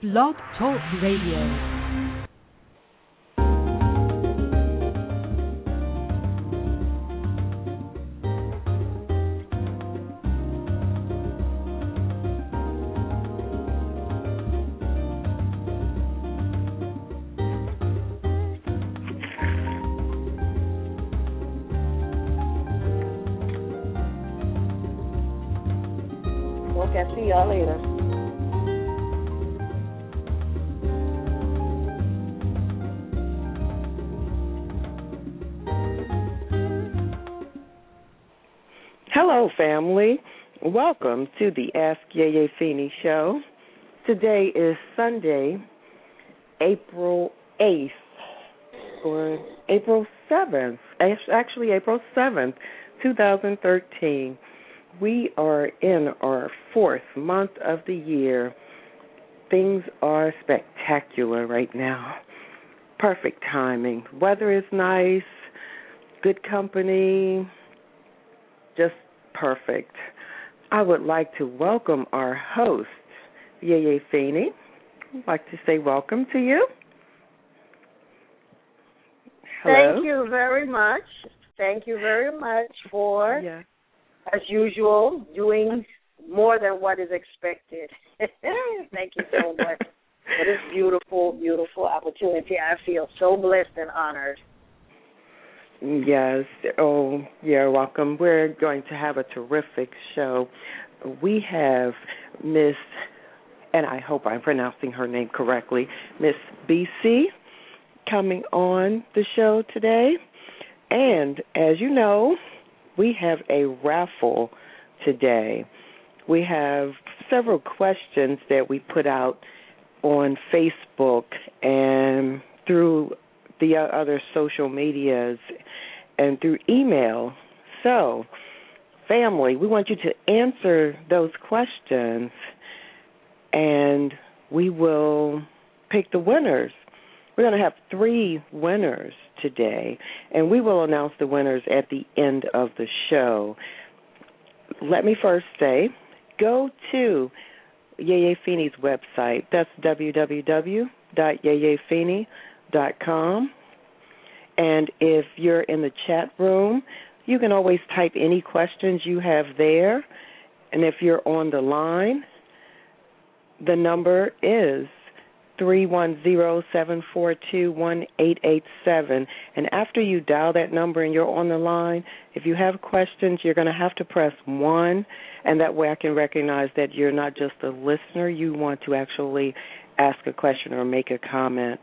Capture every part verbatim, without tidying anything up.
Blog Talk Radio. Okay, see y'all later. Hello, family. Welcome to the Ask Yeye Feeney Show. Today is Sunday, April eighth, or April seventh, actually April seventh, two thousand thirteen. We are in our fourth month of the year. Things are spectacular right now. Perfect timing. Weather is nice, good company, just perfect. I would like to welcome our host, Yeye Feeney. I'd like to say welcome to you. Hello. Thank you very much. Thank you very much for... Yeah. As usual, doing more than what is expected. Thank you so much for this beautiful, beautiful opportunity. I feel so blessed and honored. Yes. Oh, you're welcome. We're going to have a terrific show. We have Miss, and I hope I'm pronouncing her name correctly, Miss B C coming on the show today. And as you know, we have a raffle today. We have several questions that we put out on Facebook and through the other social medias and through email. So, family, we want you to answer those questions, and we will pick the winners. We're going to have three winners today, and we will announce the winners at the end of the show. Let me first say, go to Yeye Feeney's website. That's w w w dot yeye feeney dot com. And if you're in the chat room, you can always type any questions you have there. And if you're on the line, the number is three one zero, seven four two, one eight eight seven. And after you dial that number and you're on the line, if you have questions, you're going to have to press one, and that way I can recognize that you're not just a listener. You want to actually ask a question or make a comment.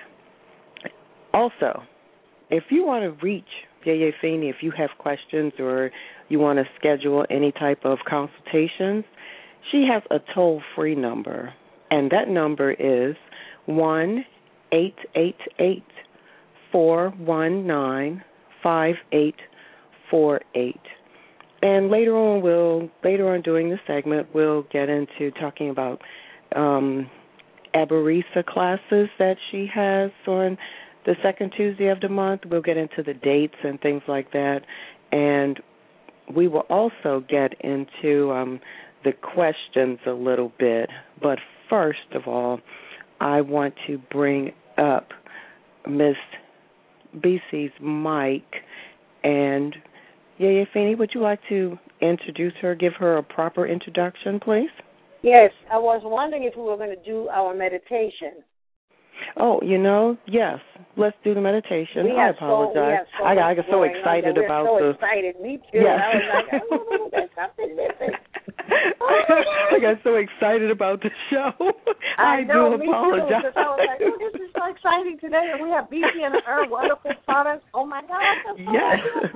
Also, if you want to reach Yeye Feeney, if you have questions or you want to schedule any type of consultations, she has a toll-free number. And that number is one eight eight eight, four one nine, five eight four eight. And later on, we'll later on during the segment, we'll get into talking about um, Aberisa classes that she has on the second Tuesday of the month. We'll get into the dates and things like that. And we will also get into um, the questions a little bit. But first of all, I want to bring up Miss B C's mic. And Yeye Feeney, would you like to introduce her, give her a proper introduction, please? Yes, I was wondering if we were going to do our meditation. Oh, you know, yes. Let's do the meditation. We I have apologize. So, we have so I, I got so on excited We're about so the. excited. Me too. Yes. I was like, oh, there's something missing. I got so excited about the show. I, I know, do me apologize. Too, I was like, oh, this is so exciting today, and we have B C and her wonderful products. Oh my God! Yes.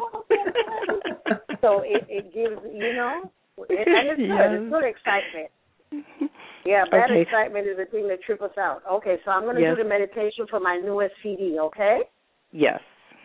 So it, it gives, you know, it, and it's good. Yes. It's good excitement. Yeah, bad okay. excitement is the thing that trips us out. Okay, so I'm going to yes. do the meditation for my newest C D. Okay? Yes.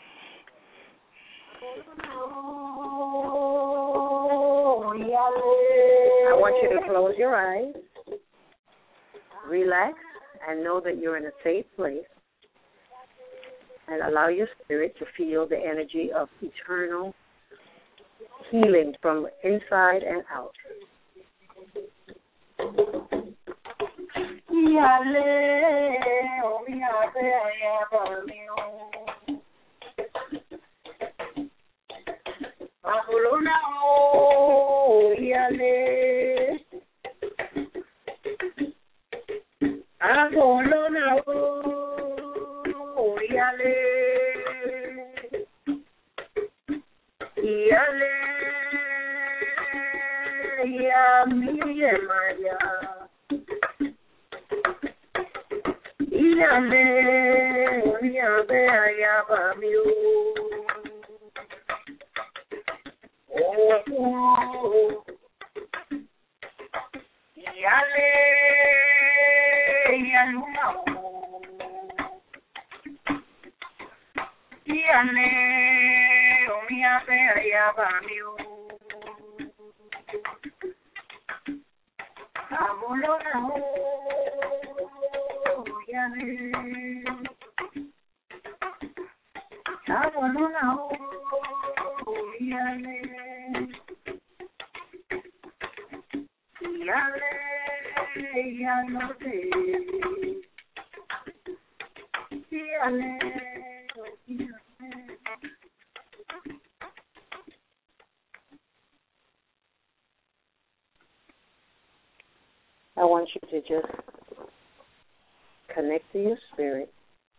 I want you to close your eyes, relax, and know that you're in a safe place, and allow your spirit to feel the energy of eternal healing from inside and out. I want you to just connect to your spirit,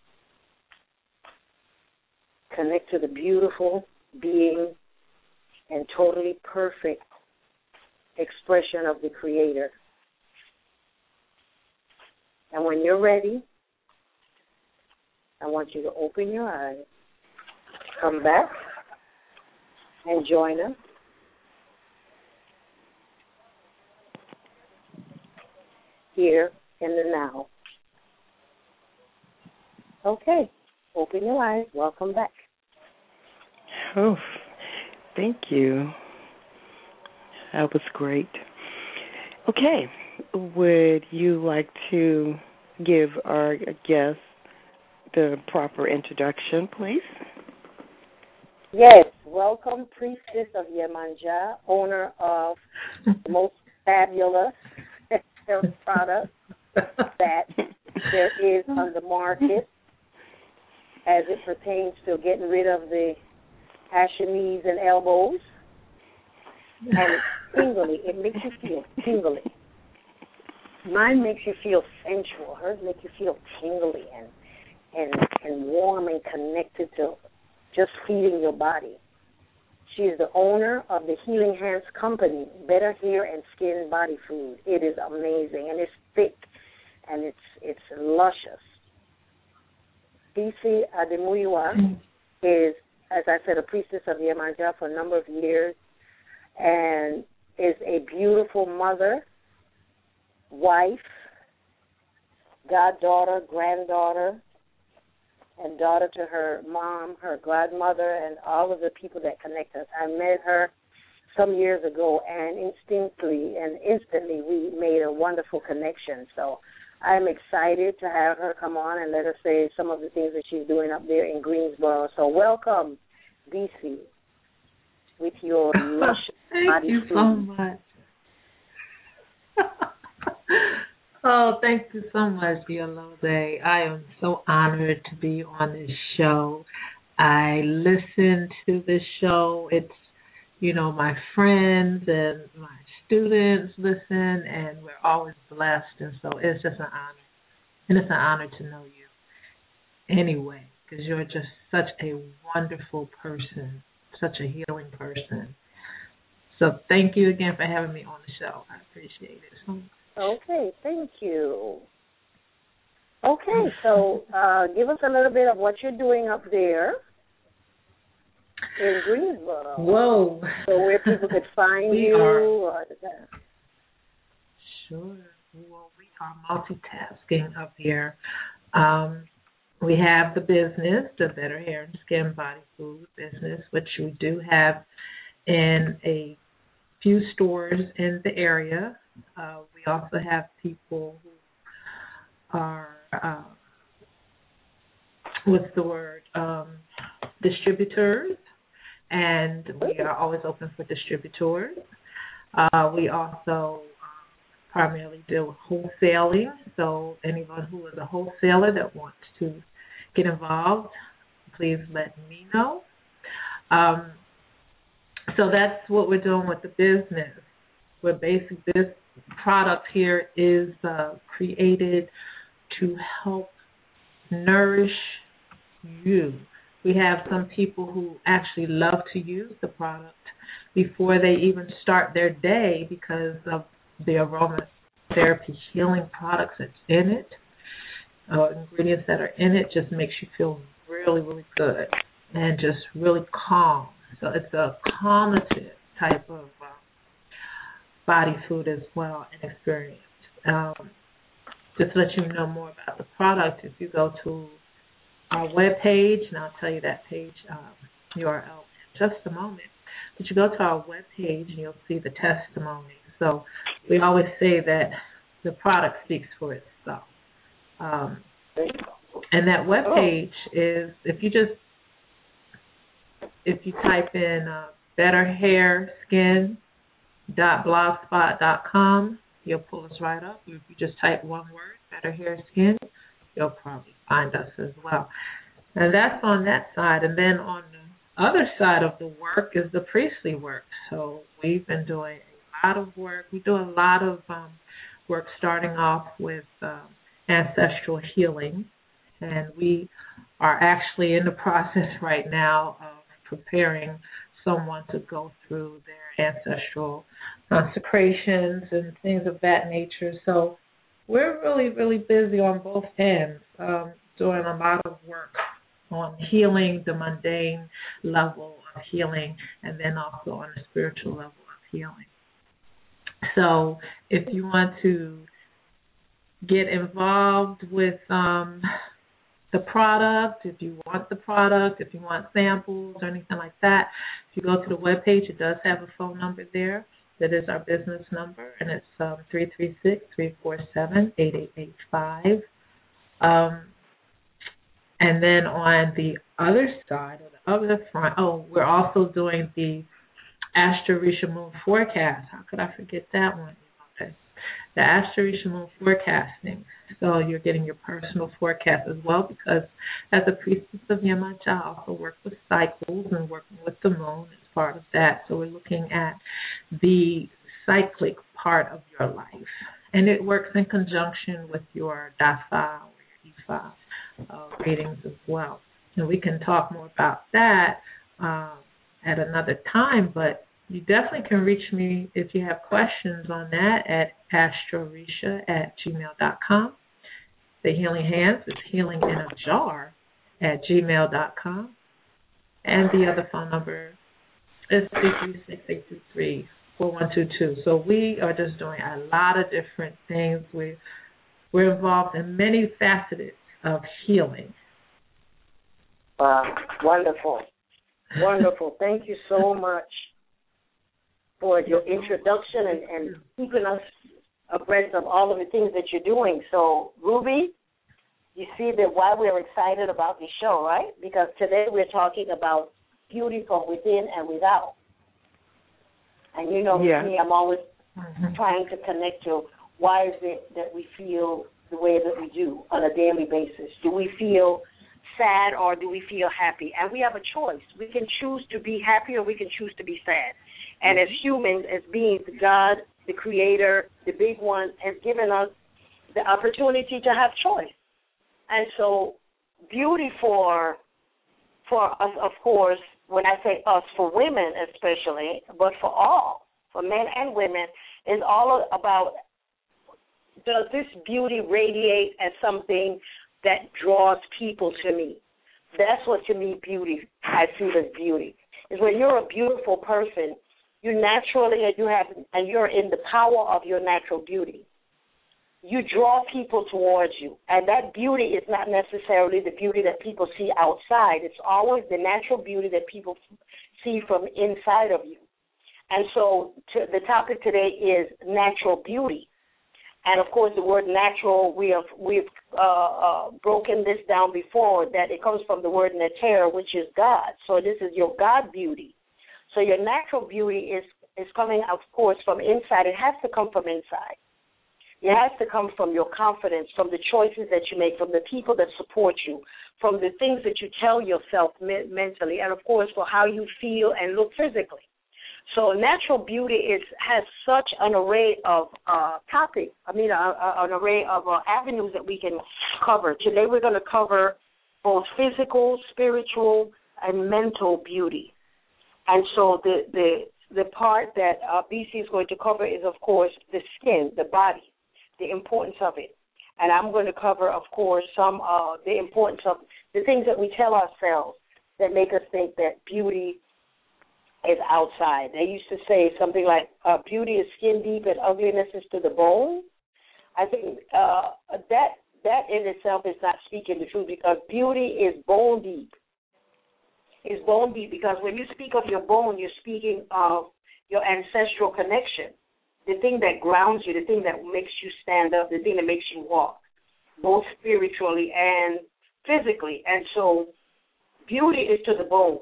connect to the beautiful being and totally perfect expression of the Creator. And when you're ready, I want you to open your eyes, come back, and join us. Here in the now. Okay, open your eyes. Welcome back. Oh, thank you. That was great. Okay, would you like to give our guest the proper introduction, please? Yes, welcome, Priestess of Yemanja, owner of the most fabulous health products that there is on the market as it pertains to getting rid of the Hashimoto's and elbows. And it's tingly. It makes you feel tingly. Mine makes you feel sensual. Hers makes you feel tingly and, and, and warm and connected to just feeding your body. She is the owner of the Healing Hands Company, Better Hair and Skin Body Food. It is amazing, and it's thick, and it's it's luscious. B C Ademuyiwa mm. is, as I said, a priestess of Yemanja for a number of years, and is a beautiful mother, wife, goddaughter, granddaughter, and daughter to her mom, her godmother, and all of the people that connect us. I met her some years ago, and instantly and instantly we made a wonderful connection. So I'm excited to have her come on and let us say some of the things that she's doing up there in Greensboro. So welcome, B C, with your luscious Thank body you food. so much. Oh, thank you so much, Yolande. I am so honored to be on this show. I listen to this show. It's, you know, my friends and my students listen, and we're always blessed. And so it's just an honor. And it's an honor to know you anyway, because you're just such a wonderful person, such a healing person. So thank you again for having me on the show. I appreciate it so much. Okay, thank you. Okay, so uh, give us a little bit of what you're doing up there in Greensboro. Whoa. So where people could find we you. Are, or, sure. Well, we are multitasking up here. Um, we have the business, the Better Hair and Skin Body Food business, which we do have in a few stores in the area. Uh, we also have people who are, uh, what's the word, um, distributors, and we are always open for distributors. Uh, we also primarily deal with wholesaling. So anyone who is a wholesaler that wants to get involved, please let me know. Um, so that's what we're doing with the business. We're basically, this product here is uh, created to help nourish you. We have some people who actually love to use the product before they even start their day because of the aromatherapy healing products that's in it. Uh, ingredients that are in it just makes you feel really, really good and just really calm. So it's a calmative type of uh, body food as well and experience. Um, just to let you know more about the product, if you go to our webpage, and I'll tell you that page um, U R L in just a moment, but you go to our webpage and you'll see the testimony. So we always say that the product speaks for itself. Um, and that webpage is, if you just, if you type in uh, better hair skin dot blogspot dot com, you'll pull us right up. If you just type one word, Better Hair Skin, you'll probably find us as well. And that's on that side. And then on the other side of the work is the priestly work. So we've been doing a lot of work. We do a lot of um, work starting off with um, ancestral healing. And we are actually in the process right now of preparing someone to go through their ancestral consecrations and things of that nature. So we're really, really busy on both ends, um, doing a lot of work on healing, the mundane level of healing, and then also on the spiritual level of healing. So if you want to get involved with um, the product, if you want the product, if you want samples or anything like that, if you go to the webpage, it does have a phone number there. That is our business number, and it's um, three three six, three four seven, eight eight eight five. Um, and then on the other side, or the other front, oh, we're also doing the Astro Risha Moon Forecast. How could I forget that one? Okay. The Astro Risha Moon Forecasting. So you're getting your personal forecast as well, because as a priestess of Yemanjah, I also work with cycles and working with the moon as part of that. So we're looking at the cyclic part of your life. And it works in conjunction with your Dafa or your Ifa uh, readings as well. And we can talk more about that um, at another time, but you definitely can reach me if you have questions on that at astrorisha at gmail dot com. The Healing Hands is healing in a jar at gmail dot com. And the other phone number is three three six, eight two three, four one two two. So we are just doing a lot of different things. We, we're involved in many facets of healing. Wow, wonderful. Wonderful. Thank you so much for your introduction and, and keeping us abreast of all of the things that you're doing. So, Ruby, you see that why we're excited about this show, right? Because today we're talking about beauty from within and without. And you know yeah. me, I'm always mm-hmm. trying to connect to why is it that we feel the way that we do on a daily basis. Do we feel sad or do we feel happy? And we have a choice. We can choose to be happy or we can choose to be sad. And as humans, as beings, God, the Creator, the big one, has given us the opportunity to have choice. And so beauty for for us, of course, when I say us, for women especially, but for all, for men and women, is all about, does this beauty radiate as something that draws people to me? That's what, to me, beauty, I see as beauty, is when you're a beautiful person, you naturally, and you have, and you're in the power of your natural beauty. You draw people towards you, and that beauty is not necessarily the beauty that people see outside. It's always the natural beauty that people see from inside of you. And so to, the topic today is natural beauty. And, of course, the word natural, we have, we've uh, uh, broken this down before, that it comes from the word neter, which is God. So this is your God beauty. So your natural beauty is, is coming, of course, from inside. It has to come from inside. It has to come from your confidence, from the choices that you make, from the people that support you, from the things that you tell yourself me- mentally, and, of course, for how you feel and look physically. So natural beauty is has such an array of uh, topics, I mean, a, a, an array of uh, avenues that we can cover. Today we're going to cover both physical, spiritual, and mental beauty. And so the the, the part that uh, B C is going to cover is, of course, the skin, the body, the importance of it. And I'm going to cover, of course, some uh, the importance of the things that we tell ourselves that make us think that beauty is outside. They used to say something like, uh, beauty is skin deep and ugliness is to the bone. I think uh, that that in itself is not speaking the truth, because beauty is bone deep. It's bone deep because when you speak of your bone, you're speaking of your ancestral connection, the thing that grounds you, the thing that makes you stand up, the thing that makes you walk, both spiritually and physically. And so beauty is to the bone.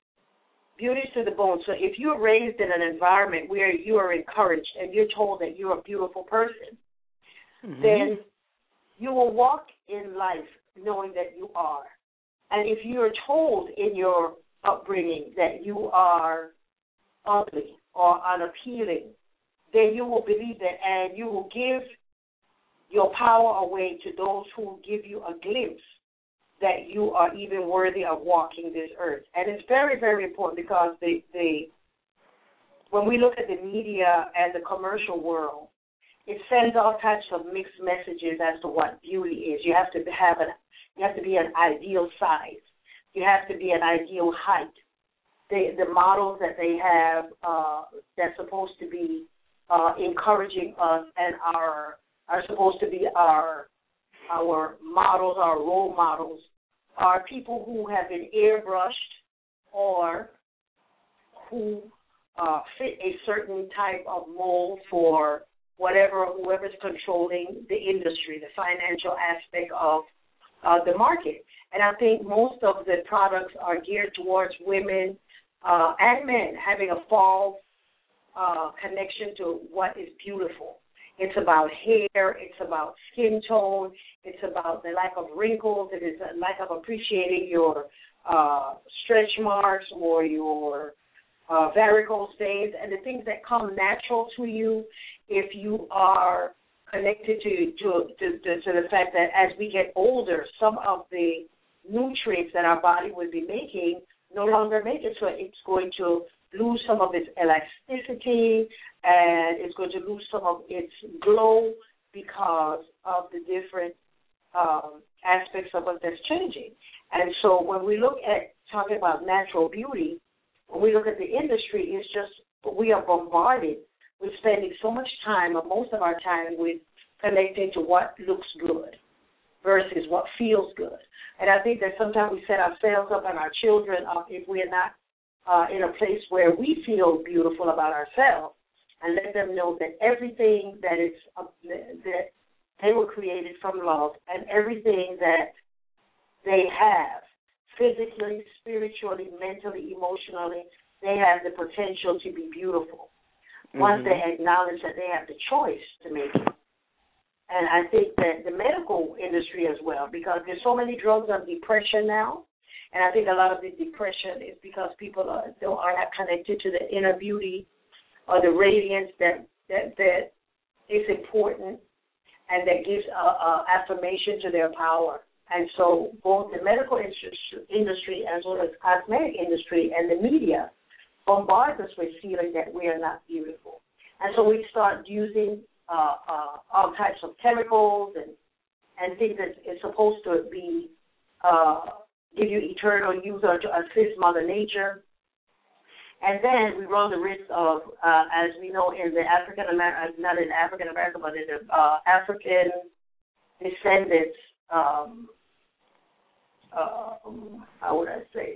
Beauty is to the bone. So if you're raised in an environment where you are encouraged and you're told that you're a beautiful person, mm-hmm. then you will walk in life knowing that you are. And if you're told in your upbringing that you are ugly or unappealing, then you will believe that, and you will give your power away to those who give you a glimpse that you are even worthy of walking this earth. And it's very, very important, because the, the when we look at the media and the commercial world, it sends all types of mixed messages as to what beauty is. You have to have an you have to be an ideal size. You have to be an ideal height. The the models that they have uh, that's supposed to be uh, encouraging us and are are supposed to be our our models, our role models, are people who have been airbrushed or who uh, fit a certain type of mold for whatever, whoever's controlling the industry, the financial aspect of uh, the market. And I think most of the products are geared towards women uh, and men having a false uh, connection to what is beautiful. It's about hair, it's about skin tone, it's about the lack of wrinkles, it is a lack of appreciating your uh, stretch marks or your uh, varicose veins and the things that come natural to you if you are connected to, to, to, to, to the fact that as we get older, some of the nutrients that our body would be making no longer make it, so it's going to lose some of its elasticity, and it's going to lose some of its glow because of the different um, aspects of us that's changing. And so when we look at talking about natural beauty, when we look at the industry, it's just we are bombarded with spending so much time, or most of our time, with connecting to what looks good versus what feels good. And I think that sometimes we set ourselves up and our children up if we're not Uh, in a place where we feel beautiful about ourselves, and let them know that everything that is uh, that they were created from love, and everything that they have, physically, spiritually, mentally, emotionally, they have the potential to be beautiful. Mm-hmm. Once they acknowledge that they have the choice to make it. And I think that the medical industry as well, because there's so many drugs on depression now. And I think a lot of the depression is because people are, are not connected to the inner beauty or the radiance that that, that is important and that gives a, a affirmation to their power. And so both the medical industry as well as cosmetic industry and the media bombard us with feeling that we are not beautiful. And so we start using uh, uh, all types of chemicals and, and things that is supposed to be uh, give you eternal use or to assist Mother Nature. And then we run the risk of, uh, as we know in the African American, not in African American, but in the uh, African descendants, um, uh, how would I say,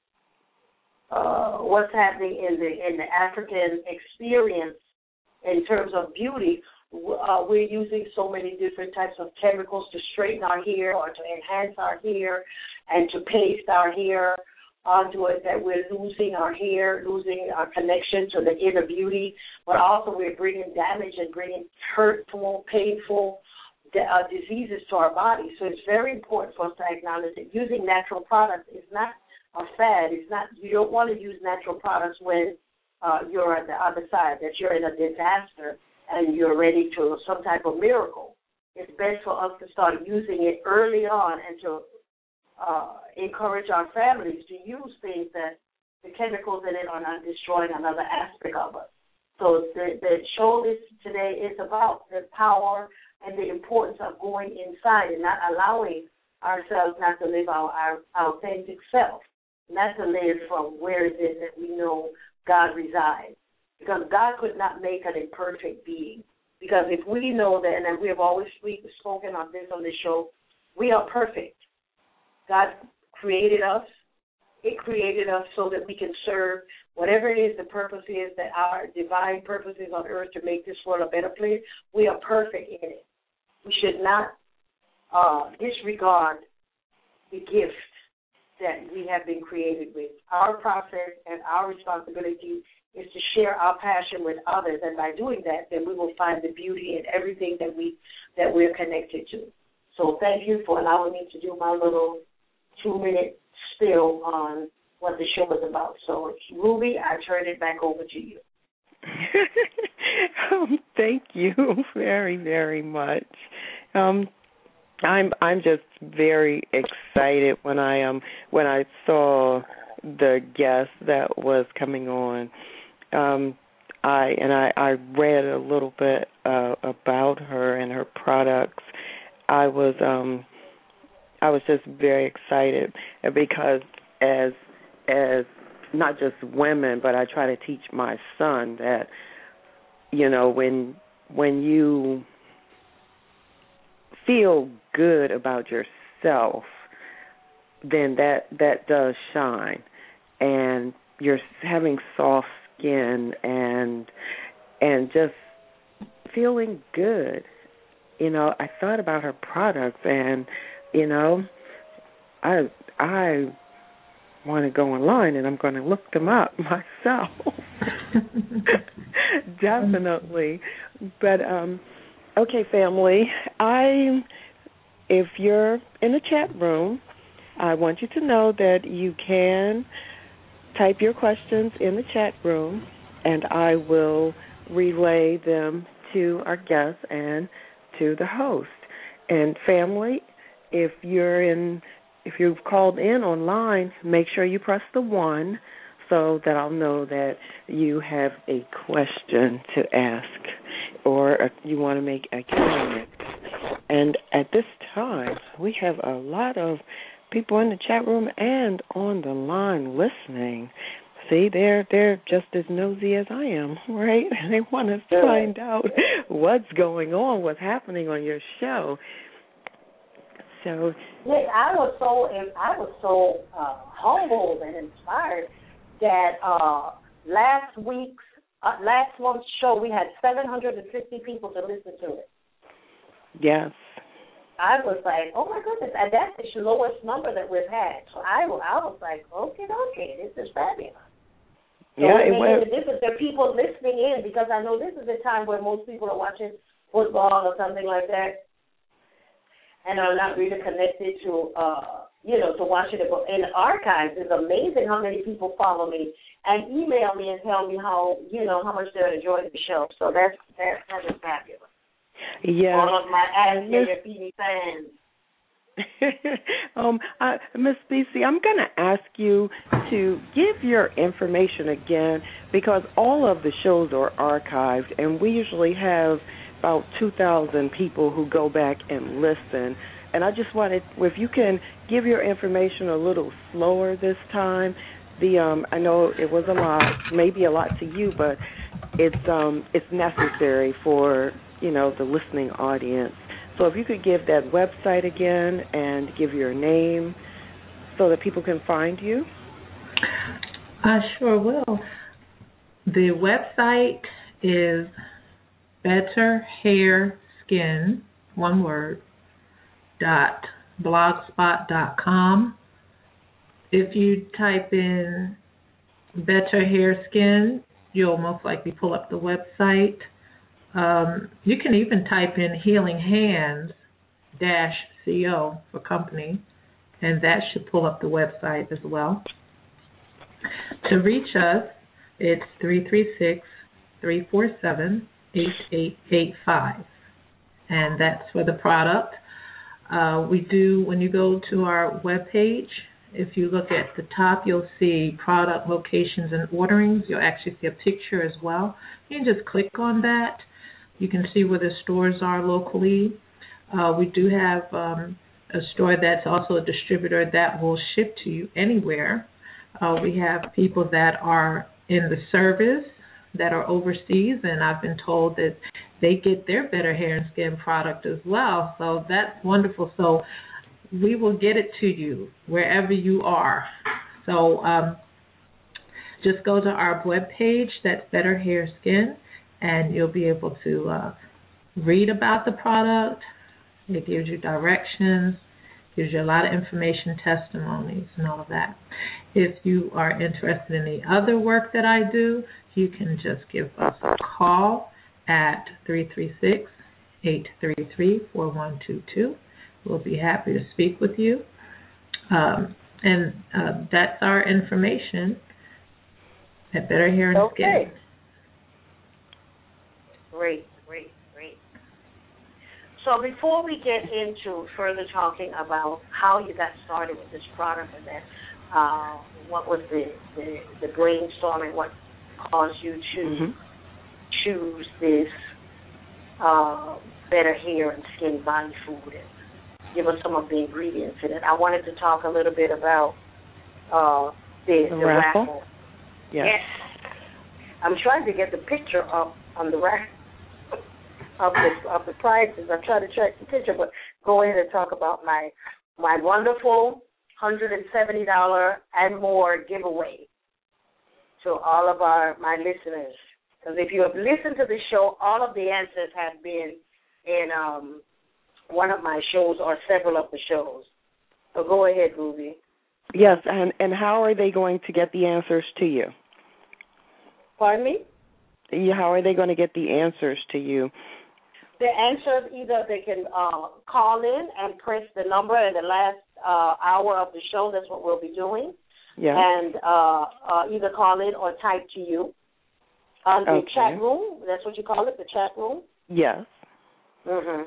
uh, what's happening in the in the African experience in terms of beauty. Uh, we're using so many different types of chemicals to straighten our hair or to enhance our hair and to paste our hair onto it that we're losing our hair, losing our connection to the inner beauty, but also we're bringing damage and bringing hurtful, painful uh, diseases to our body. So it's very important for us to acknowledge that using natural products is not a fad. It's not. You don't want to use natural products when uh, you're at the other side, that you're in a disaster and you're ready to some type of miracle. It's best for us to start using it early on and to uh, encourage our families to use things that the chemicals in it are not destroying another aspect of us. So the, the show this today is about the power and the importance of going inside and not allowing ourselves not to live our, our, our authentic self, not to live from where it is that we know God resides. Because God could not make an imperfect being. Because if we know that, and we have always spoken on this on the show, we are perfect. God created us. It created us so that we can serve whatever it is the purpose is, that our divine purpose is on earth to make this world a better place. We are perfect in it. We should not uh, disregard the gift that we have been created with. Our process and our responsibility is to share our passion with others, and by doing that, then we will find the beauty in everything that we that we're connected to. So thank you for allowing me to do my little two-minute spill on what the show is about. So, Ruby, I turn it back over to you. um, thank you very, very much. Um, I'm I'm just very excited when I um when I saw the guest that was coming on. Um, I and I, I read a little bit uh, about her and her products. I was um I was just very excited because as as not just women, but I try to teach my son that, you know, when when you feel good about yourself, then that that does shine, and you're having soft skin and and just feeling good. You know, I thought about her products, and you know, I I want to go online and I'm going to look them up myself. Definitely. But um, okay, family. I if you're in the chat room, I want you to know that you can type your questions in the chat room, and I will relay them to our guests and to the host. And family, if you're in, if you've called in online, make sure you press the one so that I'll know that you have a question to ask or you want to make a comment. And at this time, we have a lot of people in the chat room and on the line listening. See, they're they're just as nosy as I am, right? They want to find out what's going on, what's happening on your show. So, yeah, I was so I was so uh, humbled and inspired that uh, last week's uh, last month's show we had seven hundred fifty people to listen to it. Yes. I was like, oh, my goodness, and that's the lowest number that we've had. So I, I was like, okay, okay, this is fabulous. So yeah, it was. This is the people listening in, because I know this is the time where most people are watching football or something like that and are not really connected to, uh, you know, to watching it. But in the archives, it's amazing how many people follow me and email me and tell me how, you know, how much they're enjoying the show. So that's, that's, that is fabulous. Yeah. All of my Ask Gary fans. um, uh, Miss B C, I'm going to ask you to give your information again, because all of the shows are archived, and we usually have about two thousand people who go back and listen. And I just wanted, if you can give your information a little slower this time. The um, I know it was a lot, maybe a lot to you, but it's um, it's necessary for, you know, the listening audience. So if you could give that website again and give your name so that people can find you. I sure will. The website is Better Hair Skin, one word, dot blogspot dot com. if you type in Better Hair Skin, you'll most likely pull up the website. Um, you can even type in Healing Hands dash co for company, and that should pull up the website as well. To reach us, it's three three six, three four seven, eight eight eight five, and that's for the product. Uh, we do, when you go to our webpage, if you look at the top, you'll see product locations and orderings. You'll actually see a picture as well. You can just click on that. You can see where the stores are locally. Uh, we do have um, a store that's also a distributor that will ship to you anywhere. Uh, we have people that are in the service that are overseas, and I've been told that they get their Better Hair and Skin product as well. So that's wonderful. So we will get it to you wherever you are. So um, just go to our webpage, that's Better Hair Skin, and you'll be able to uh, read about the product. It gives you directions, gives you a lot of information, testimonies, and all of that. If you are interested in the other work that I do, you can just give us a call at three three six, eight three three, four one two two. We'll be happy to speak with you. Um, and uh, that's our information at Better Hair and okay. Skin. Great, great, great. So before we get into further talking about how you got started with this product and then uh, what was the, the, the brainstorming, what caused you to mm-hmm. choose this uh, Better Hair and Skin body food and give us some of the ingredients in it. I wanted to talk a little bit about uh, the, the, the raffle. raffle. Yes. yes. I'm trying to get the picture up on the rack of the of the prices. I'm trying to check the picture, but go ahead and talk about my my wonderful one hundred seventy dollars and more giveaway to all of our my listeners. Because if you have listened to the show, all of the answers have been in um, one of my shows or several of the shows. So go ahead, Ruby. Yes, and, and how are they going to get the answers to you? Pardon me? How are they going to get the answers to you? The answers, either they can uh, call in and press the number in the last uh, hour of the show. That's what we'll be doing. Yeah. And uh, uh, either call in or type to you. On the okay. chat room, that's what you call it, the chat room? Yes. Mm-hmm.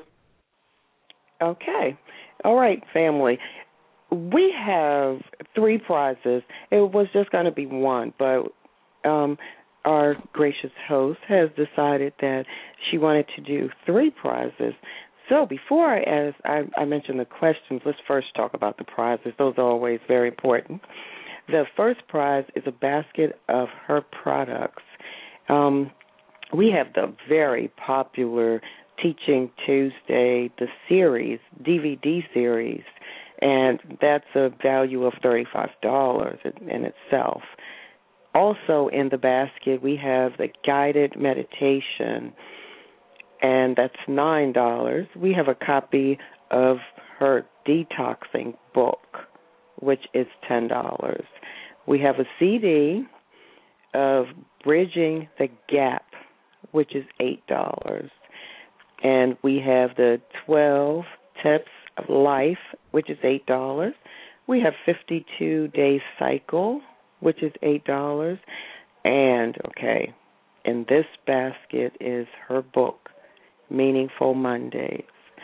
Okay. All right, family. We have three prizes. It was just going to be one, but um, our gracious host has decided that she wanted to do three prizes. So before I ask, I, I mentioned the questions, let's first talk about the prizes. Those are always very important. The first prize is a basket of her products. Um, we have the very popular Teaching Tuesday, the series, D V D series, and that's a value of thirty-five dollars in, in itself. Also in the basket, we have the guided meditation, and that's nine dollars. We have a copy of her detoxing book, which is ten dollars. We have a C D of Bridging the Gap, which is eight dollars. And we have the twelve Tips of Life, which is eight dollars. We have fifty-two Day Cycle, which is eight dollars. And, okay, in this basket is her book, Meaningful Mondays,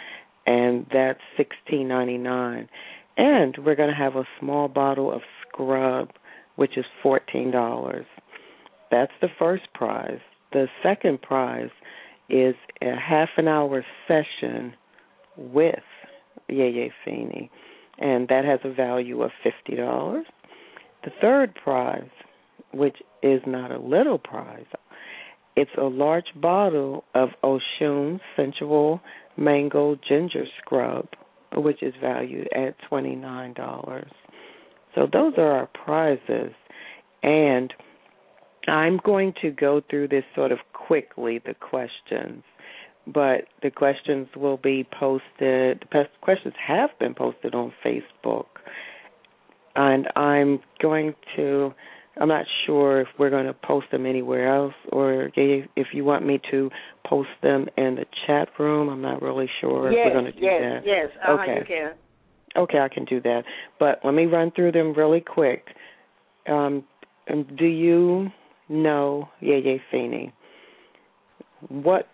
and that's sixteen ninety-nine. And we're going to have a small bottle of Scrub, which is fourteen dollars. That's the first prize. The second prize is a half an hour session with Yeye Feeney, and that has a value of fifty dollars. The third prize, which is not a little prize, it's a large bottle of Oshun Sensual Mango Ginger Scrub, which is valued at twenty-nine dollars. So those are our prizes, and I'm going to go through this sort of quickly, the questions, but the questions will be posted, the questions have been posted on Facebook, and I'm going to. I'm not sure if we're going to post them anywhere else, or if you want me to post them in the chat room. I'm not really sure yes, if we're going to do yes, that. Yes, yes, uh-huh, okay. you can. Okay, I can do that. But let me run through them really quick. Um, do you know Yeye Feeney? What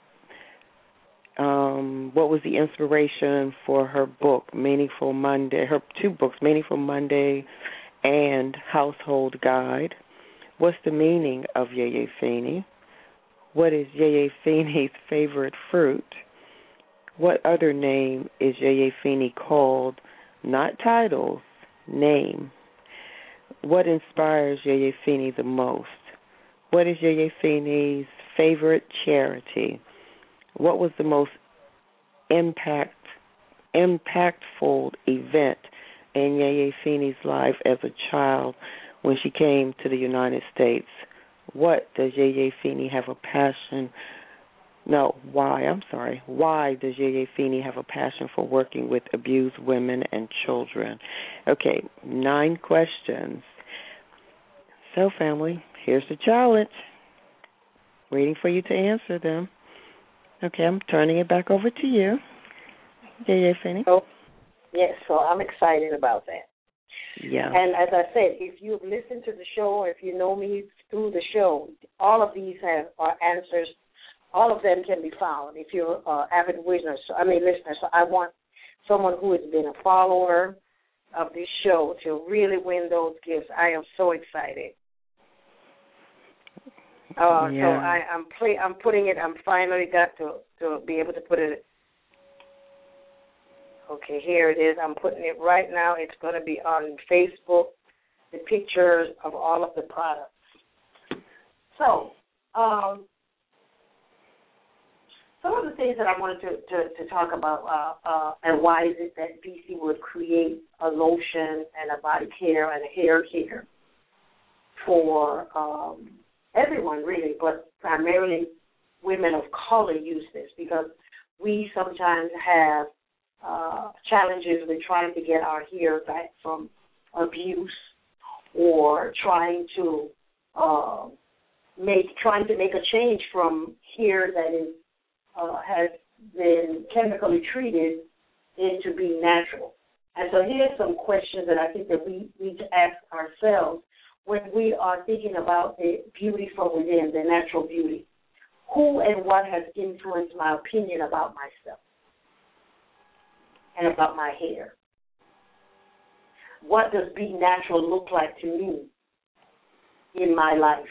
um, what was the inspiration for her book, Meaningful Monday? Her two books, Meaningful Monday and Household Guide. What's the meaning of Yeye Feeney? What is Yeye Feeney's favorite fruit? What other name is Yeye Feeney called? Not titles, name. What inspires Yeye Feeney the most? What is Yeye Feeney's favorite charity? What was the most impact impactful event in Yeye Feeney's life as a child when she came to the United States? What does Yeye Feeney have a passion? No, why? I'm sorry. Why does Yeye Feeney have a passion for working with abused women and children? Okay, nine questions. So, family, here's the challenge. Waiting for you to answer them. Okay, I'm turning it back over to you, Yeye Feeney. Oh, yes, so I'm excited about that. Yeah. And as I said, if you've listened to the show or if you know me through the show, all of these have are answers. All of them can be found if you're an uh, avid listener. So, I mean, listener. So I want someone who has been a follower of this show to really win those gifts. I am so excited. Uh, yeah. So I, I'm play, I'm putting it. I'm finally got to to be able to put it. Okay, here it is. I'm putting it right now. It's going to be on Facebook. The pictures of all of the products. So. Um, Some of the things that I wanted to, to, to talk about uh, uh, and why is it that B C would create a lotion and a body care and a hair care for um, everyone really, but primarily women of color use this because we sometimes have uh, challenges with trying to get our hair back from abuse or trying to uh, make trying to make a change from hair that is Uh, has been chemically treated into being natural. And so here's some questions that I think that we need to ask ourselves when we are thinking about the beauty from within, the natural beauty. Who and what has influenced my opinion about myself and about my hair? What does being natural look like to me in my life?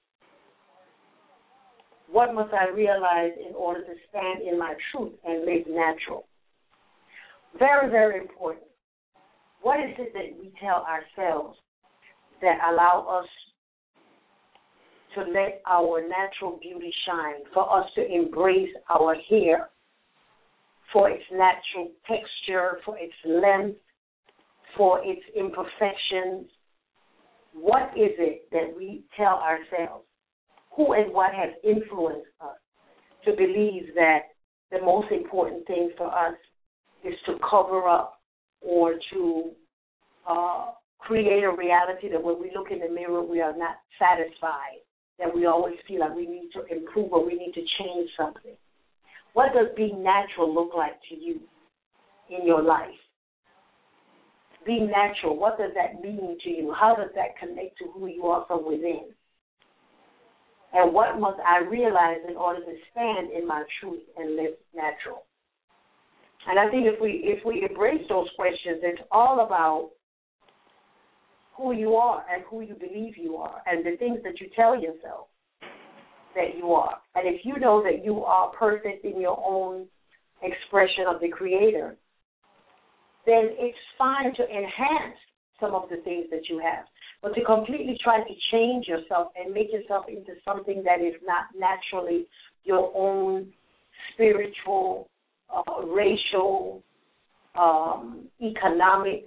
What must I realize in order to stand in my truth and live natural? Very, very important. What is it that we tell ourselves that allow us to let our natural beauty shine, for us to embrace our hair for its natural texture, for its length, for its imperfections? What is it that we tell ourselves? Who and what has influenced us to believe that the most important thing for us is to cover up or to uh, create a reality that when we look in the mirror we are not satisfied, that we always feel like we need to improve or we need to change something? What does being natural look like to you in your life? Being natural, what does that mean to you? How does that connect to who you are from within? And what must I realize in order to stand in my truth and live natural? And I think if we if we embrace those questions, it's all about who you are and who you believe you are and the things that you tell yourself that you are. And if you know that you are perfect in your own expression of the Creator, then it's fine to enhance some of the things that you have. But to completely try to change yourself and make yourself into something that is not naturally your own spiritual, uh, racial, um, economic,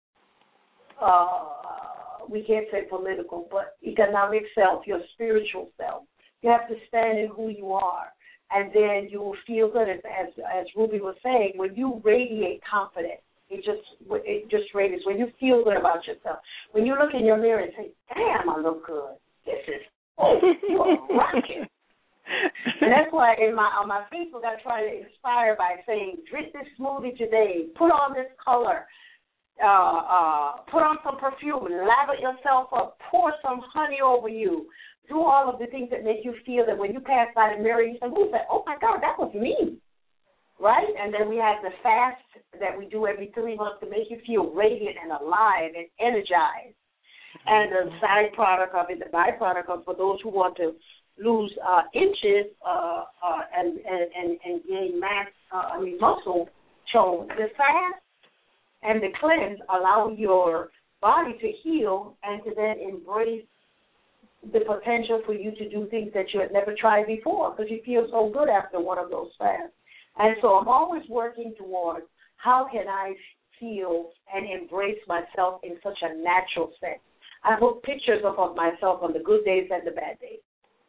uh, we can't say political, but economic self, your spiritual self. You have to stand in who you are. And then you will feel good, as, as, as Ruby was saying, when you radiate confidence, it just it just radiates, when you feel good about yourself, when you look in your mirror and say, damn, I look good. This is, oh, you're rocking. And that's why in my on my Facebook I try to inspire by saying, drink this smoothie today, put on this color, uh, uh, put on some perfume, lather yourself up, pour some honey over you, do all of the things that make you feel that when you pass by the mirror, you say, who's that? Oh, my God, that was me, right? And then we have the fast that we do every three months to make you feel radiant and alive and energized. And the side product of it, the byproduct of for those who want to lose uh, inches uh, uh, and, and, and, and gain mass, uh, I mean muscle tone, the fast and the cleanse allow your body to heal and to then embrace the potential for you to do things that you had never tried before because you feel so good after one of those fasts. And so I'm always working towards how can I feel and embrace myself in such a natural sense. I put pictures up of myself on the good days and the bad days.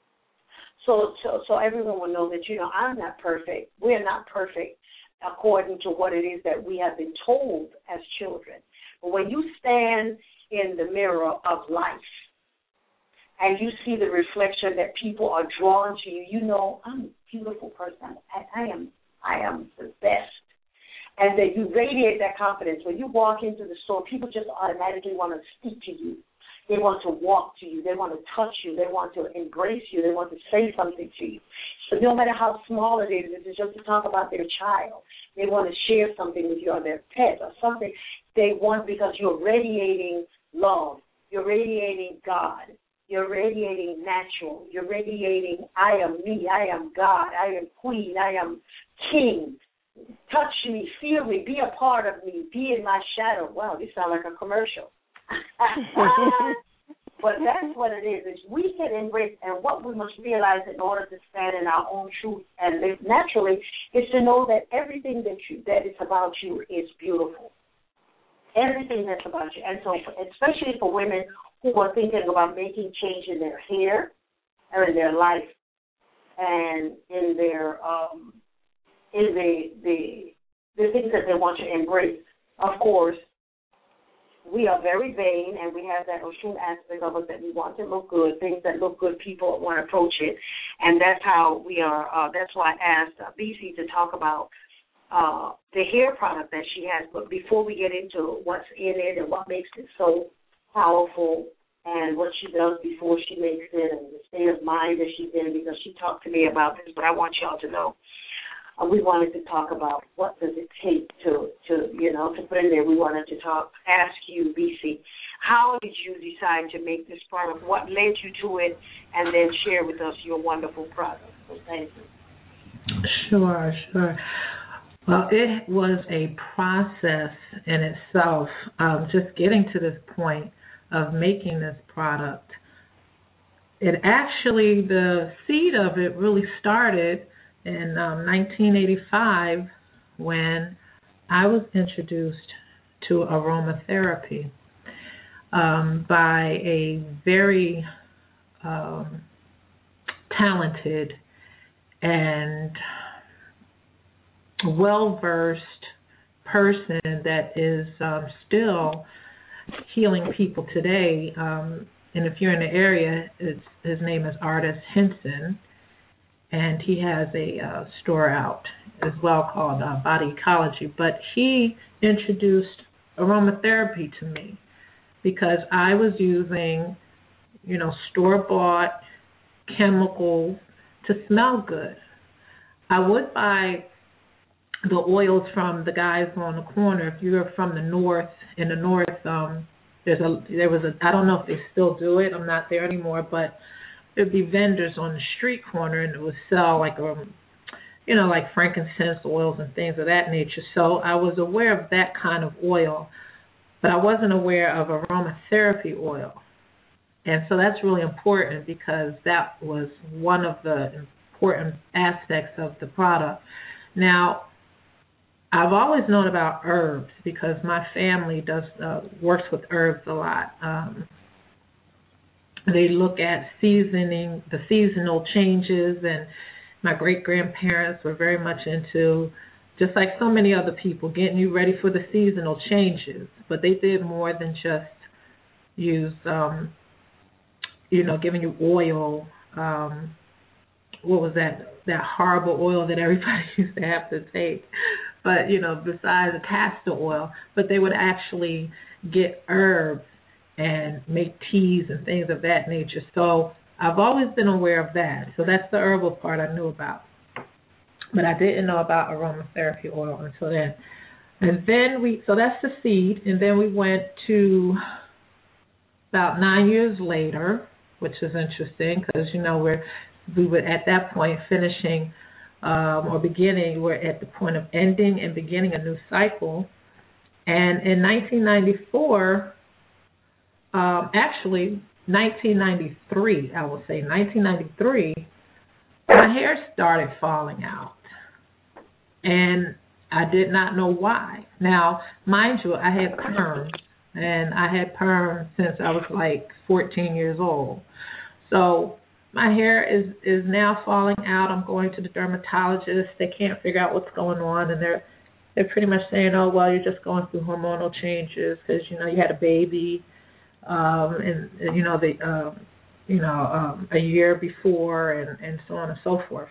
So, so so everyone will know that, you know, I'm not perfect. We're not perfect according to what it is that we have been told as children. But when you stand in the mirror of life and you see the reflection that people are drawn to you, you know, I'm a beautiful person. I, I am I am the best. And that you radiate that confidence. When you walk into the store, people just automatically want to speak to you. They want to walk to you. They want to touch you. They want to embrace you. They want to say something to you. So no matter how small it is, it's just to talk about their child. They want to share something with you or their pet or something they want because you're radiating love. You're radiating God. You're radiating natural. You're radiating I am me. I am God. I am queen. I am king. Touch me. Feel me. Be a part of me. Be in my shadow. Wow, this sounds like a commercial. But that's what it is. Is we can embrace, and what we must realize in order to stand in our own truth and live naturally is to know that everything that you that is about you is beautiful. Everything that's about you, and so especially for women who are thinking about making change in their hair or in their life and in their um, in the the the things that they want to embrace. Of course, we are very vain, and we have that Oshun aspect of us that we want to look good, things that look good, people want to approach it, and that's how we are, uh, that's why I asked uh, B C to talk about uh, the hair product that she has, but before we get into what's in it and what makes it so powerful and what she does before she makes it and the state of mind that she's in, because she talked to me about this, but I want y'all to know. Uh, we wanted to talk about what does it take to, to, you know, to put in there. We wanted to talk, ask you, B C, how did you decide to make this product? What led you to it? And then share with us your wonderful product. So thank you. Sure, sure. Well, it was a process in itself, um, just getting to this point of making this product. It actually, the seed of it really started in um, nineteen eighty-five when I was introduced to aromatherapy um, by a very um, talented and well-versed person that is um, still healing people today. Um, and if you're in the area, it's, his name is Artis Henson. And he has a uh, store out as well called uh, Body Ecology. But he introduced aromatherapy to me because I was using, you know, store-bought chemicals to smell good. I would buy the oils from the guys on the corner. If you're from the north, in the north, um, there's a there was a I don't know if they still do it. I'm not there anymore, but there'd be vendors on the street corner, and it would sell like a, you know, like frankincense oils and things of that nature. So I was aware of that kind of oil, but I wasn't aware of aromatherapy oil. And so that's really important because that was one of the important aspects of the product. Now, I've always known about herbs because my family does uh, works with herbs a lot. Um, They look at seasoning, the seasonal changes, and my great-grandparents were very much into just like so many other people, getting you ready for the seasonal changes. But they did more than just use, um, you know, giving you oil. Um, what was that? That horrible oil that everybody used to have to take. But, you know, besides the castor oil, but they would actually get herbs and make teas and things of that nature. So I've always been aware of that. So that's the herbal part I knew about. But I didn't know about aromatherapy oil until then. And then we, so that's the seed. And then we went to about nine years later, which is interesting because, you know, we're, we were at that point finishing um, or beginning, we're at the point of ending and beginning a new cycle. And in nineteen ninety-four, um, actually nineteen ninety-three, I will say, nineteen ninety-three, my hair started falling out. And I did not know why. Now, mind you, I had perms, and I had perms since I was like fourteen years old. So my hair is, is now falling out. I'm going to the dermatologist. They can't figure out what's going on, and they're they're pretty much saying, oh, well, you're just going through hormonal changes because, you know, you had a baby, um, and, and, you know, the um, you know, um, a year before, and, and so on and so forth.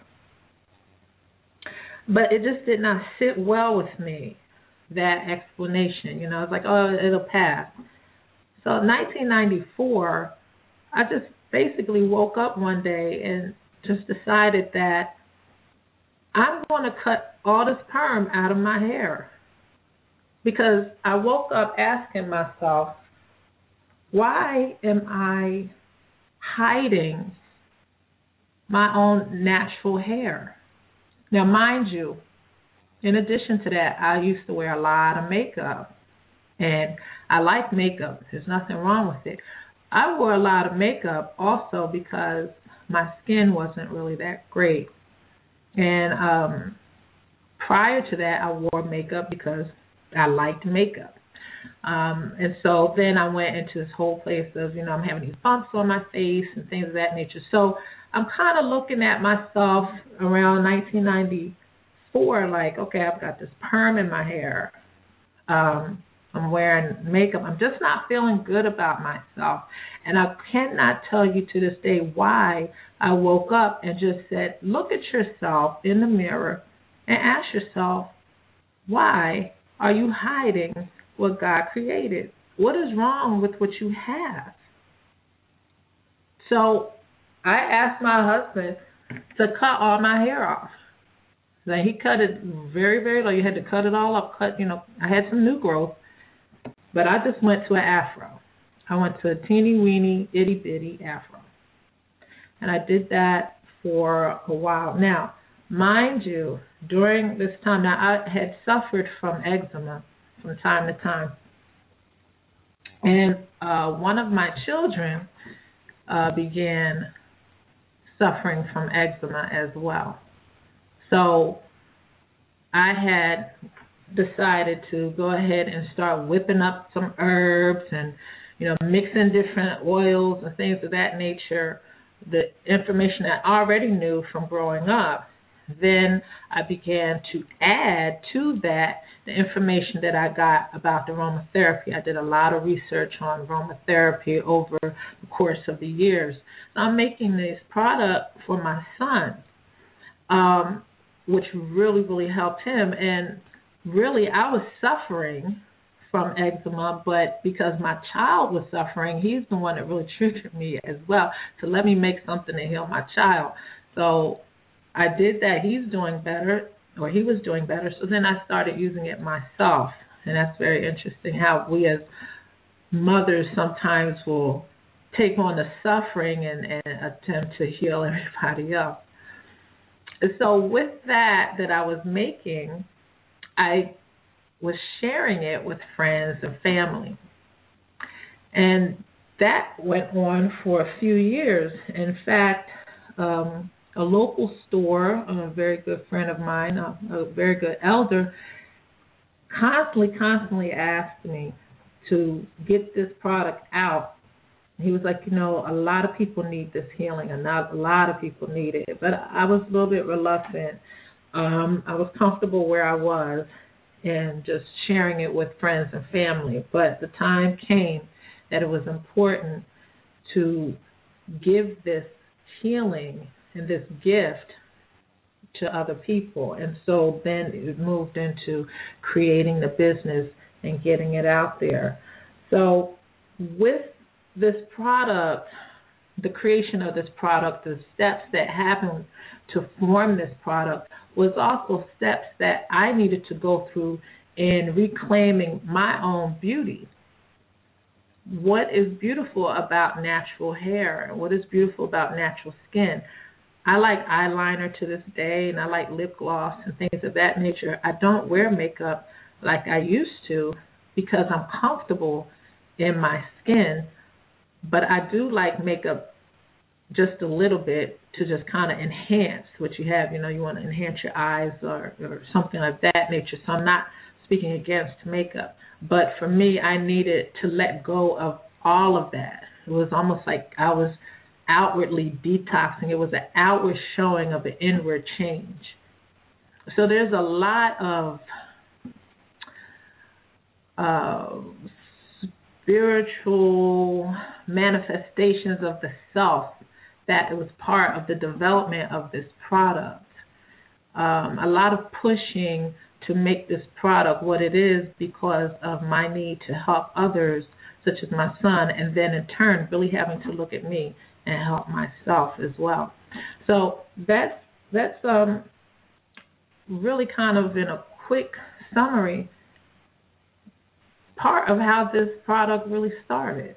But it just did not sit well with me, that explanation. You know, I was like, oh, it'll pass. So in nineteen ninety-four, I just basically woke up one day and just decided that I'm going to cut all this perm out of my hair. Because I woke up asking myself, why am I hiding my own natural hair? Now, mind you, in addition to that, I used to wear a lot of makeup, and I like makeup. There's nothing wrong with it. I wore a lot of makeup also because my skin wasn't really that great. And um, prior to that, I wore makeup because I liked makeup. Um, and so then I went into this whole place of, you know, I'm having these bumps on my face and things of that nature. So I'm kind of looking at myself around nineteen ninety-four like, okay, I've got this perm in my hair. Um, I'm wearing makeup. I'm just not feeling good about myself. And I cannot tell you to this day why I woke up and just said, look at yourself in the mirror and ask yourself, why are you hiding what God created? What is wrong with what you have? So I asked my husband to cut all my hair off. Now, he cut it very, very low. You had to cut it all up. Cut, you know, I had some new growth, but I just went to an afro. I went to a teeny weeny, itty bitty afro. And I did that for a while. Now, mind you, during this time, now I had suffered from eczema from time to time. And uh, one of my children uh, began suffering from eczema as well. So I had decided to go ahead and start whipping up some herbs and, you know, mixing different oils and things of that nature, the information I already knew from growing up. Then I began to add to that the information that I got about the aromatherapy. I did a lot of research on aromatherapy over the course of the years. So I'm making this product for my son, um, which really, really helped him. And really, I was suffering from eczema, but because my child was suffering, he's the one that really triggered me as well to let me make something to heal my child. So I did that. He's doing better, or he was doing better. So then I started using it myself. And that's very interesting how we as mothers sometimes will take on the suffering and, and attempt to heal everybody else. And so with that that I was making, I was sharing it with friends and family. And that went on for a few years. In fact, um, a local store, a very good friend of mine, a, a very good elder, constantly, constantly asked me to get this product out. He was like, you know, a lot of people need this healing, and not a lot of people need it. But I was a little bit reluctant Um, I was comfortable where I was and just sharing it with friends and family. But the time came that it was important to give this healing and this gift to other people. And so then it moved into creating the business and getting it out there. So with this product, the creation of this product, the steps that happened to form this product was also steps that I needed to go through in reclaiming my own beauty. What is beautiful about natural hair? What is beautiful about natural skin? I like eyeliner to this day, and I like lip gloss and things of that nature. I don't wear makeup like I used to because I'm comfortable in my skin, but I do like makeup just a little bit to just kind of enhance what you have. You know, you want to enhance your eyes or, or something of that nature. So I'm not speaking against makeup. But for me, I needed to let go of all of that. It was almost like I was outwardly detoxing. It was an outward showing of an inward change. So there's a lot of uh, spiritual manifestations of the self that it was part of the development of this product. Um, a lot of pushing to make this product what it is because of my need to help others, such as my son, and then in turn really having to look at me and help myself as well. So that's that's um, really kind of in a quick summary part of how this product really started.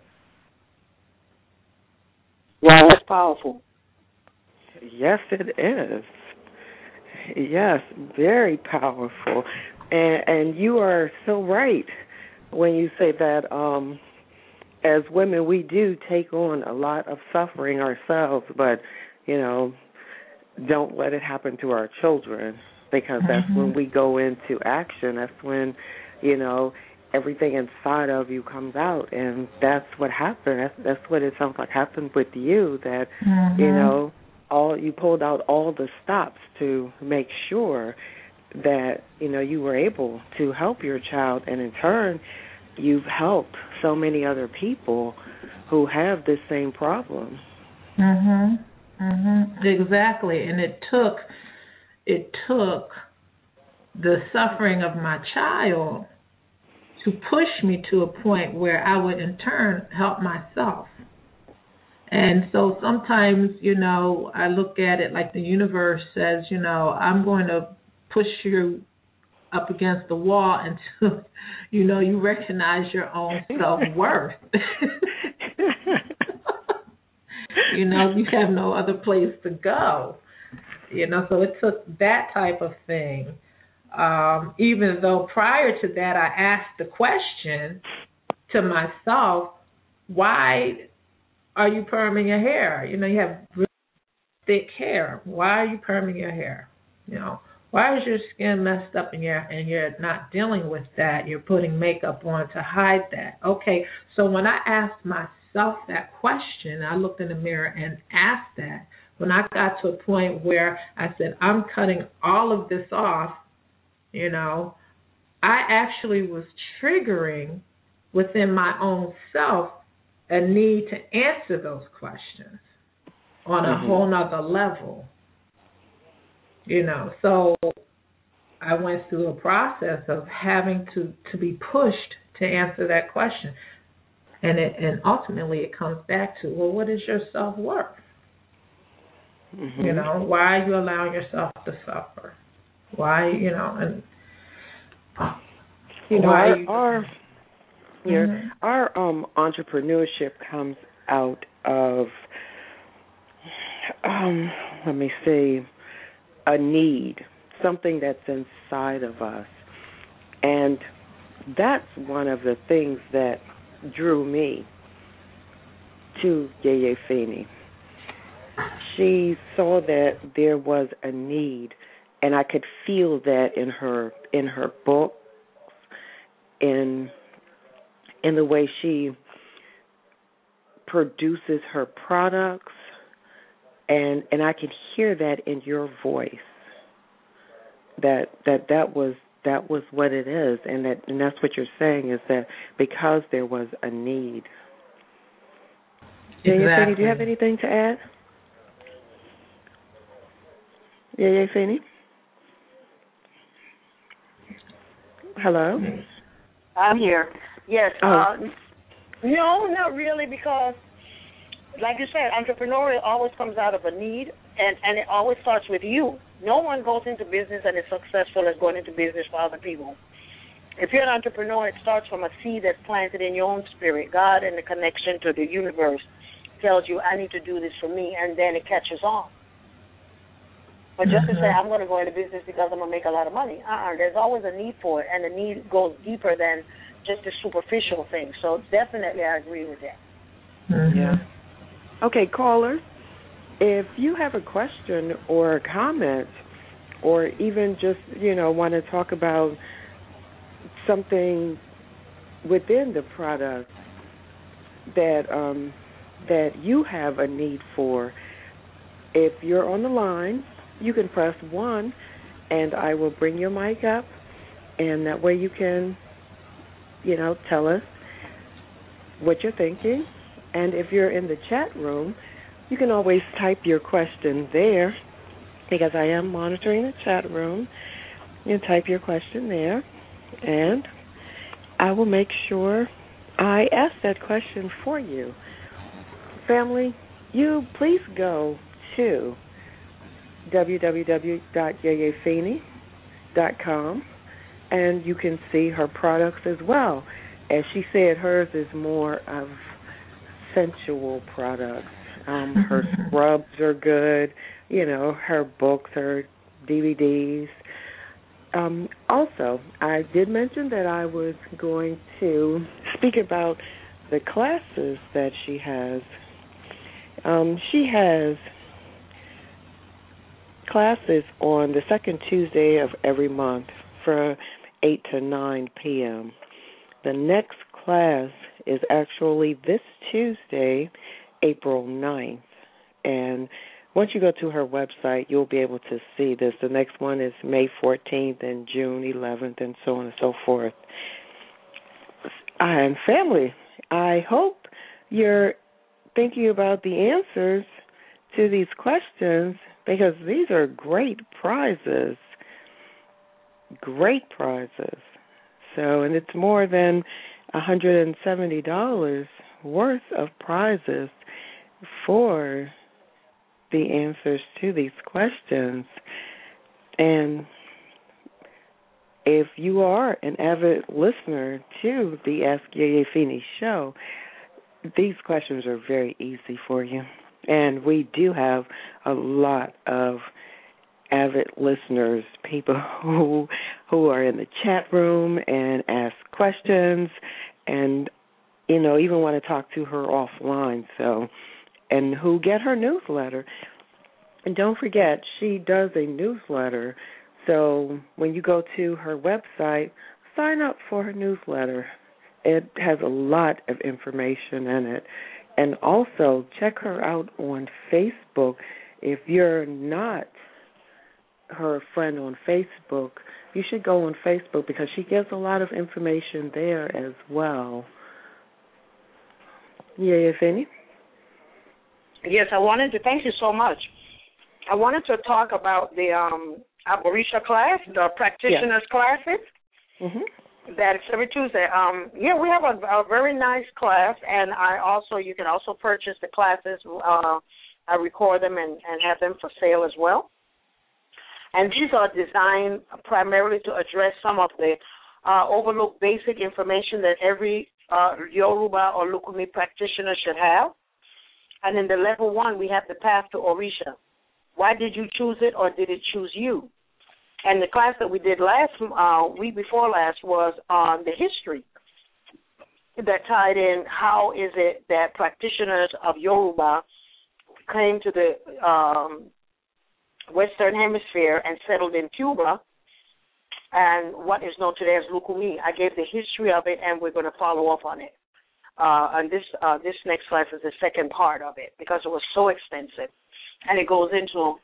Wow, that's powerful. Yes, it is. Yes, very powerful. And, and you are so right when you say that um, as women we do take on a lot of suffering ourselves, but, you know, don't let it happen to our children, because that's mm-hmm. when we go into action. That's when, you know, everything inside of you comes out, and that's what happened. That's, that's what it sounds like happened with you, that, mm-hmm. you know, all you pulled out all the stops to make sure that, you know, you were able to help your child, and in turn, you've helped so many other people who have this same problem. Mhm. Mhm. Exactly, and it took it took the suffering of my child to push me to a point where I would in turn help myself. And so sometimes, you know, I look at it like the universe says, you know, I'm going to push you up against the wall until, you know, you recognize your own self-worth. You know, you have no other place to go. You know, so it took that type of thing. Um, even though prior to that I asked the question to myself, why are you perming your hair? You know, you have really thick hair. Why are you perming your hair? You know, why is your skin messed up and you're, and you're not dealing with that? You're putting makeup on to hide that. Okay, so when I asked myself that question, I looked in the mirror and asked that. When I got to a point where I said, I'm cutting all of this off, you know, I actually was triggering within my own self a need to answer those questions on a mm-hmm. whole nother level. You know, so I went through a process of having to, to be pushed to answer that question. And it, and ultimately it comes back to, well, what is your self-worth? Mm-hmm. You know, why are you allowing yourself to suffer? Why, you know, and you know, our you, our, your, mm-hmm. our um, entrepreneurship comes out of, um, let me see, a need, something that's inside of us. And that's one of the things that drew me to Yeye Feeney. She saw that there was a need, and I could feel that in her in her books, in in the way she produces her products, and and I could hear that in your voice. that that that was that was what it is, and that and that's what you're saying is that because there was a need. Exactly. Yeah, Fanny, do you have anything to add? Yeah, yeah, Fanny. Hello. I'm here. Yes. Oh. Uh, no, not really, because, like you said, entrepreneurial always comes out of a need, and, and it always starts with you. No one goes into business and is successful as going into business for other people. If you're an entrepreneur, it starts from a seed that's planted in your own spirit. God and the connection to the universe tells you, I need to do this for me, and then it catches on. But just mm-hmm. to say, I'm going to go into business because I'm going to make a lot of money, uh-uh, there's always a need for it, and the need goes deeper than just the superficial thing. So definitely I agree with that. Mm-hmm. Yeah. Okay, callers, if you have a question or a comment or even just, you know, want to talk about something within the product that um, that you have a need for, if you're on the line, you can press one, and I will bring your mic up, and that way you can, you know, tell us what you're thinking. And if you're in the chat room, you can always type your question there, because I am monitoring the chat room. You can type your question there, and I will make sure I ask that question for you. Family, you please go to w w w dot yeye feeney dot com, and you can see her products as well. As she said, hers is more of sensual products. Um, her scrubs are good, you know, her books, her D V Ds. Um, also, I did mention that I was going to speak about the classes that she has. Um, she has classes on the second Tuesday of every month from eight to nine p.m. The next class is actually this Tuesday, April ninth. And once you go to her website, you'll be able to see this. The next one is May fourteenth and June eleventh and so on and so forth. And family, I hope you're thinking about the answers to these questions, because these are great prizes, great prizes. So, and it's more than one hundred seventy dollars worth of prizes for the answers to these questions. And if you are an avid listener to the Ask Yeye Feeney show, these questions are very easy for you. And we do have a lot of avid listeners, people who who are in the chat room and ask questions and, you know, even want to talk to her offline, so, and who get her newsletter. And don't forget, she does a newsletter, so when you go to her website, sign up for her newsletter. It has a lot of information in it. And also, check her out on Facebook. If you're not her friend on Facebook, you should go on Facebook, because she gives a lot of information there as well. Yeah, if any? Yes, I wanted to, thank you so much. I wanted to talk about the um, Aborisha class, the practitioners yes. classes. Mm-hmm. That is every Tuesday. Um, yeah, we have a, a very nice class, and I also you can also purchase the classes. Uh, I record them and, and have them for sale as well. And these are designed primarily to address some of the uh, overlooked basic information that every uh, Yoruba or Lukumi practitioner should have. And in the level one, we have the path to Orisha. Why did you choose it, or did it choose you? And the class that we did last uh, week before last was on the history that tied in how is it that practitioners of Yoruba came to the um, Western Hemisphere and settled in Cuba, and what is known today as Lukumi. I gave the history of it, and we're going to follow up on it. Uh, and this uh, this next class is the second part of it, because it was so extensive, and it goes into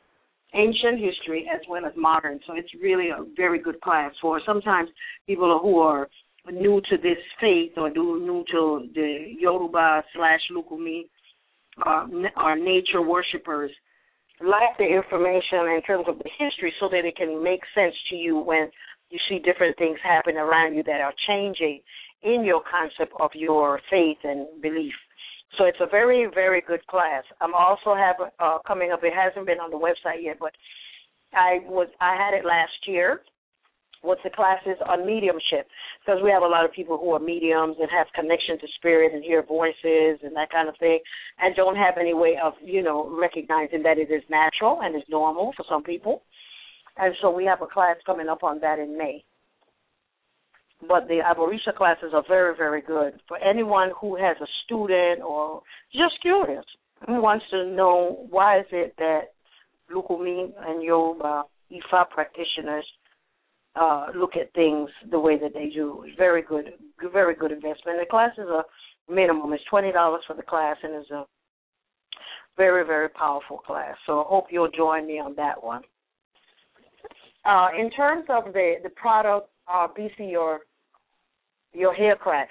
ancient history as well as modern. So it's really a very good class for sometimes people who are new to this faith or new to the Yoruba slash Lukumi uh, or nature worshipers. Like the information in terms of the history so that it can make sense to you when you see different things happen around you that are changing in your concept of your faith and belief. So it's a very, very good class. I'm also have uh, coming up. It hasn't been on the website yet, but I was I had it last year. What's the classes on mediumship? Because we have a lot of people who are mediums and have connection to spirit and hear voices and that kind of thing, and don't have any way of you know recognizing that it is natural and is normal for some people. And so we have a class coming up on that in May. But the Aborisha classes are very, very good for anyone who has a student or just curious who wants to know why is it that Lukumi and Yoruba Ifa practitioners uh, look at things the way that they do. Very good, very good investment. The class is a minimum. It's twenty dollars for the class, and it's a very, very powerful class. So I hope you'll join me on that one. Uh, in terms of the, the product, uh, B C, your your hair crack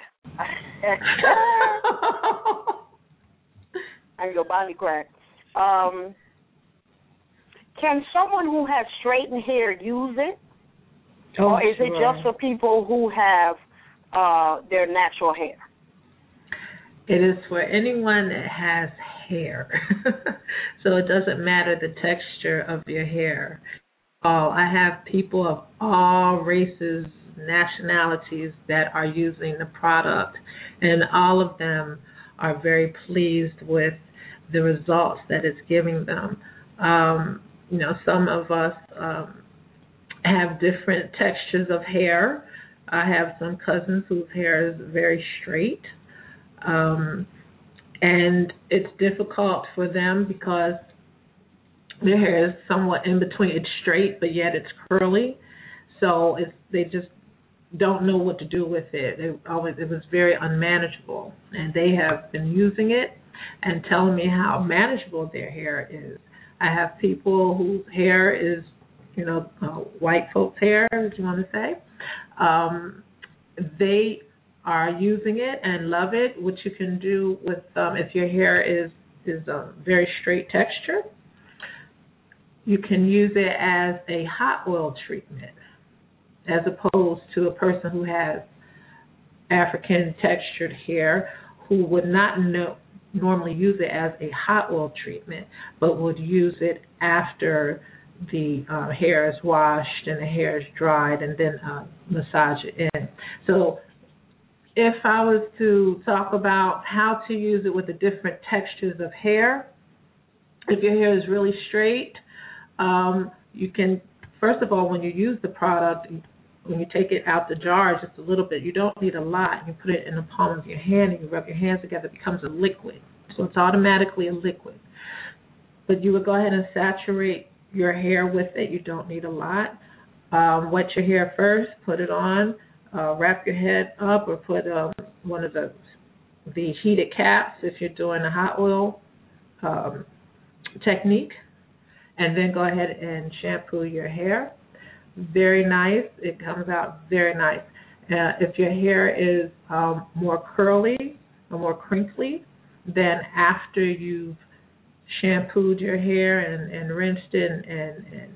and your body crack. Um, can someone who has straightened hair use it? Oh, or is sure. it just for people who have uh, their natural hair? It is for anyone that has hair. So it doesn't matter the texture of your hair. Uh, I have people of all races, nationalities that are using the product, and all of them are very pleased with the results that it's giving them. Um, you know, some of us um, have different textures of hair. I have some cousins whose hair is very straight, um, and it's difficult for them because their hair is somewhat in between. It's straight, but yet it's curly, so it's, they just don't know what to do with it. It always it was very unmanageable, and they have been using it and telling me how manageable their hair is. I have people whose hair is, you know, uh, white folks' hair, as you want to say. Um, they are using it and love it. What you can do with um, if your hair is is a very straight texture, you can use it as a hot oil treatment, as opposed to a person who has African textured hair who would not know, normally use it as a hot oil treatment, but would use it after the uh, hair is washed and the hair is dried, and then uh, massage it in. So if I was to talk about how to use it with the different textures of hair, if your hair is really straight, um, you can, first of all, when you use the product, when you take it out the jar just a little bit, you don't need a lot. You put it in the palm of your hand and you rub your hands together, it becomes a liquid. So it's automatically a liquid. But you would go ahead and saturate your hair with it. You don't need a lot. Um, wet your hair first, put it on, uh, wrap your head up, or put um, one of the the heated caps if you're doing a hot oil um, technique, and then go ahead and shampoo your hair. Very nice. It comes out very nice. Uh, if your hair is um, more curly or more crinkly, then after you've shampooed your hair and, and rinsed it and, and, and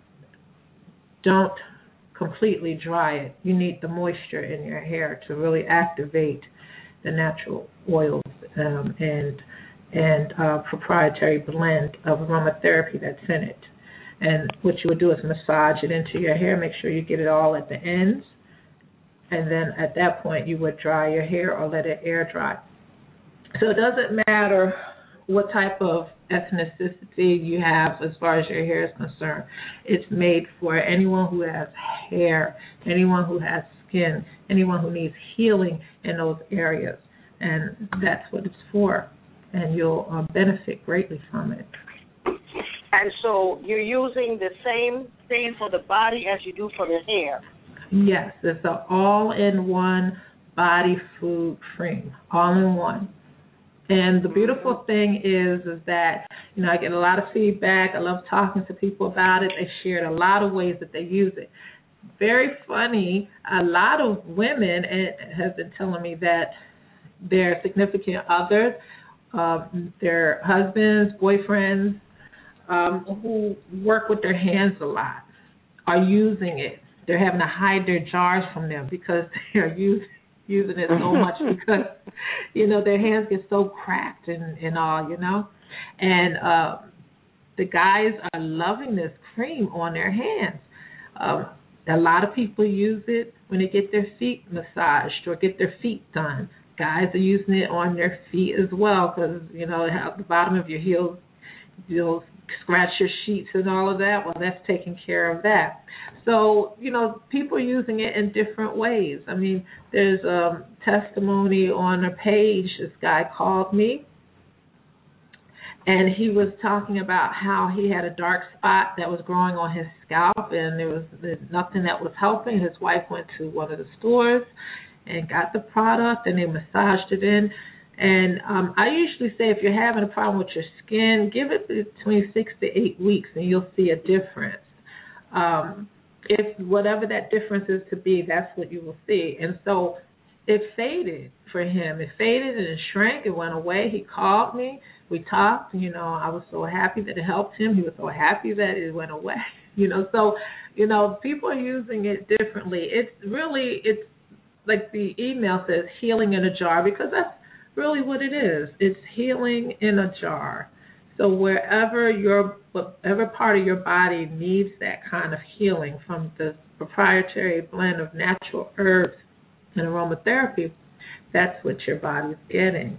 don't completely dry it. You need the moisture in your hair to really activate the natural oils um, and and uh, proprietary blend of aromatherapy that's in it. And what you would do is massage it into your hair, make sure you get it all at the ends, and then at that point you would dry your hair or let it air dry. So it doesn't matter what type of ethnicity you have as far as your hair is concerned. It's made for anyone who has hair, anyone who has skin, anyone who needs healing in those areas. And that's what it's for. And you'll uh, benefit greatly from it. And so you're using the same thing for the body as you do for the hair? Yes, it's an all-in-one body food cream, all in one. And the beautiful thing is, is that, you know, I get a lot of feedback. I love talking to people about it. They shared a lot of ways that they use it. Very funny, a lot of women have been telling me that their significant others, uh, their husbands, boyfriends, um, who work with their hands a lot, are using it. They're having to hide their jars from them because they're using using it so much because, you know, their hands get so cracked and, and all, you know. And uh, the guys are loving this cream on their hands. Um, a lot of people use it when they get their feet massaged or get their feet done. Guys are using it on their feet as well because, you know, at the bottom of your heels, you'll scratch your sheets and all of that. Well, that's taking care of that. So, you know, people are using it in different ways. I mean, there's a testimony on a page. This guy called me, and he was talking about how he had a dark spot that was growing on his scalp, and there was nothing that was helping. His wife went to one of the stores and got the product, and they massaged it in. And um, I usually say if you're having a problem with your skin, give it between six to eight weeks, and you'll see a difference. Um, if whatever that difference is to be, that's what you will see. And so it faded for him. It faded and it shrank. It went away. He called me. We talked. You know, I was so happy that it helped him. He was so happy that it went away. You know, so, you know, people are using it differently. It's really, it's like the email says, healing in a jar, because that's really what it is. It's healing in a jar. So wherever your, whatever part of your body needs that kind of healing from the proprietary blend of natural herbs and aromatherapy, that's what your body's getting.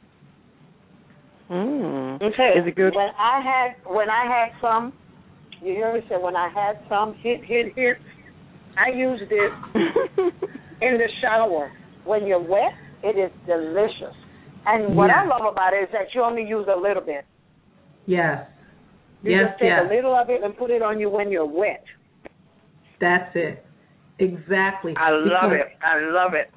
Mm. Okay. Is it good? When I had when I had some, you hear me say when I had some hit hit hit, I used it in the shower. When you're wet, it is delicious. And what yeah. I love about it is that you only use a little bit. Yes. You yes, just take yes. a little of it and put it on you when you're wet. That's it. Exactly. I love because it. I love it.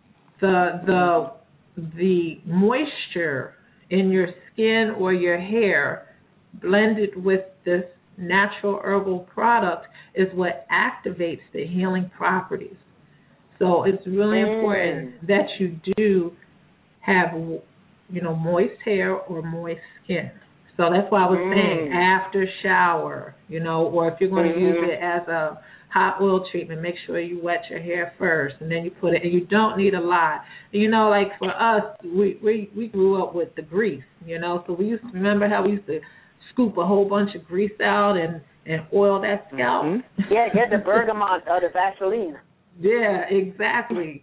The the the moisture in your skin or your hair blended with this natural herbal product is what activates the healing properties. So it's really mm. important that you do have, you know, moist hair or moist skin. So that's why I was mm. saying after shower, you know, or if you're going to mm-hmm. use it as a hot oil treatment, make sure you wet your hair first, and then you put it, and you don't need a lot. You know, like for us, we we, we grew up with the grease, you know, so we used to, remember how we used to scoop a whole bunch of grease out and, and oil that scalp? Mm-hmm. Yeah, get the bergamot or the Vaseline. Yeah, exactly.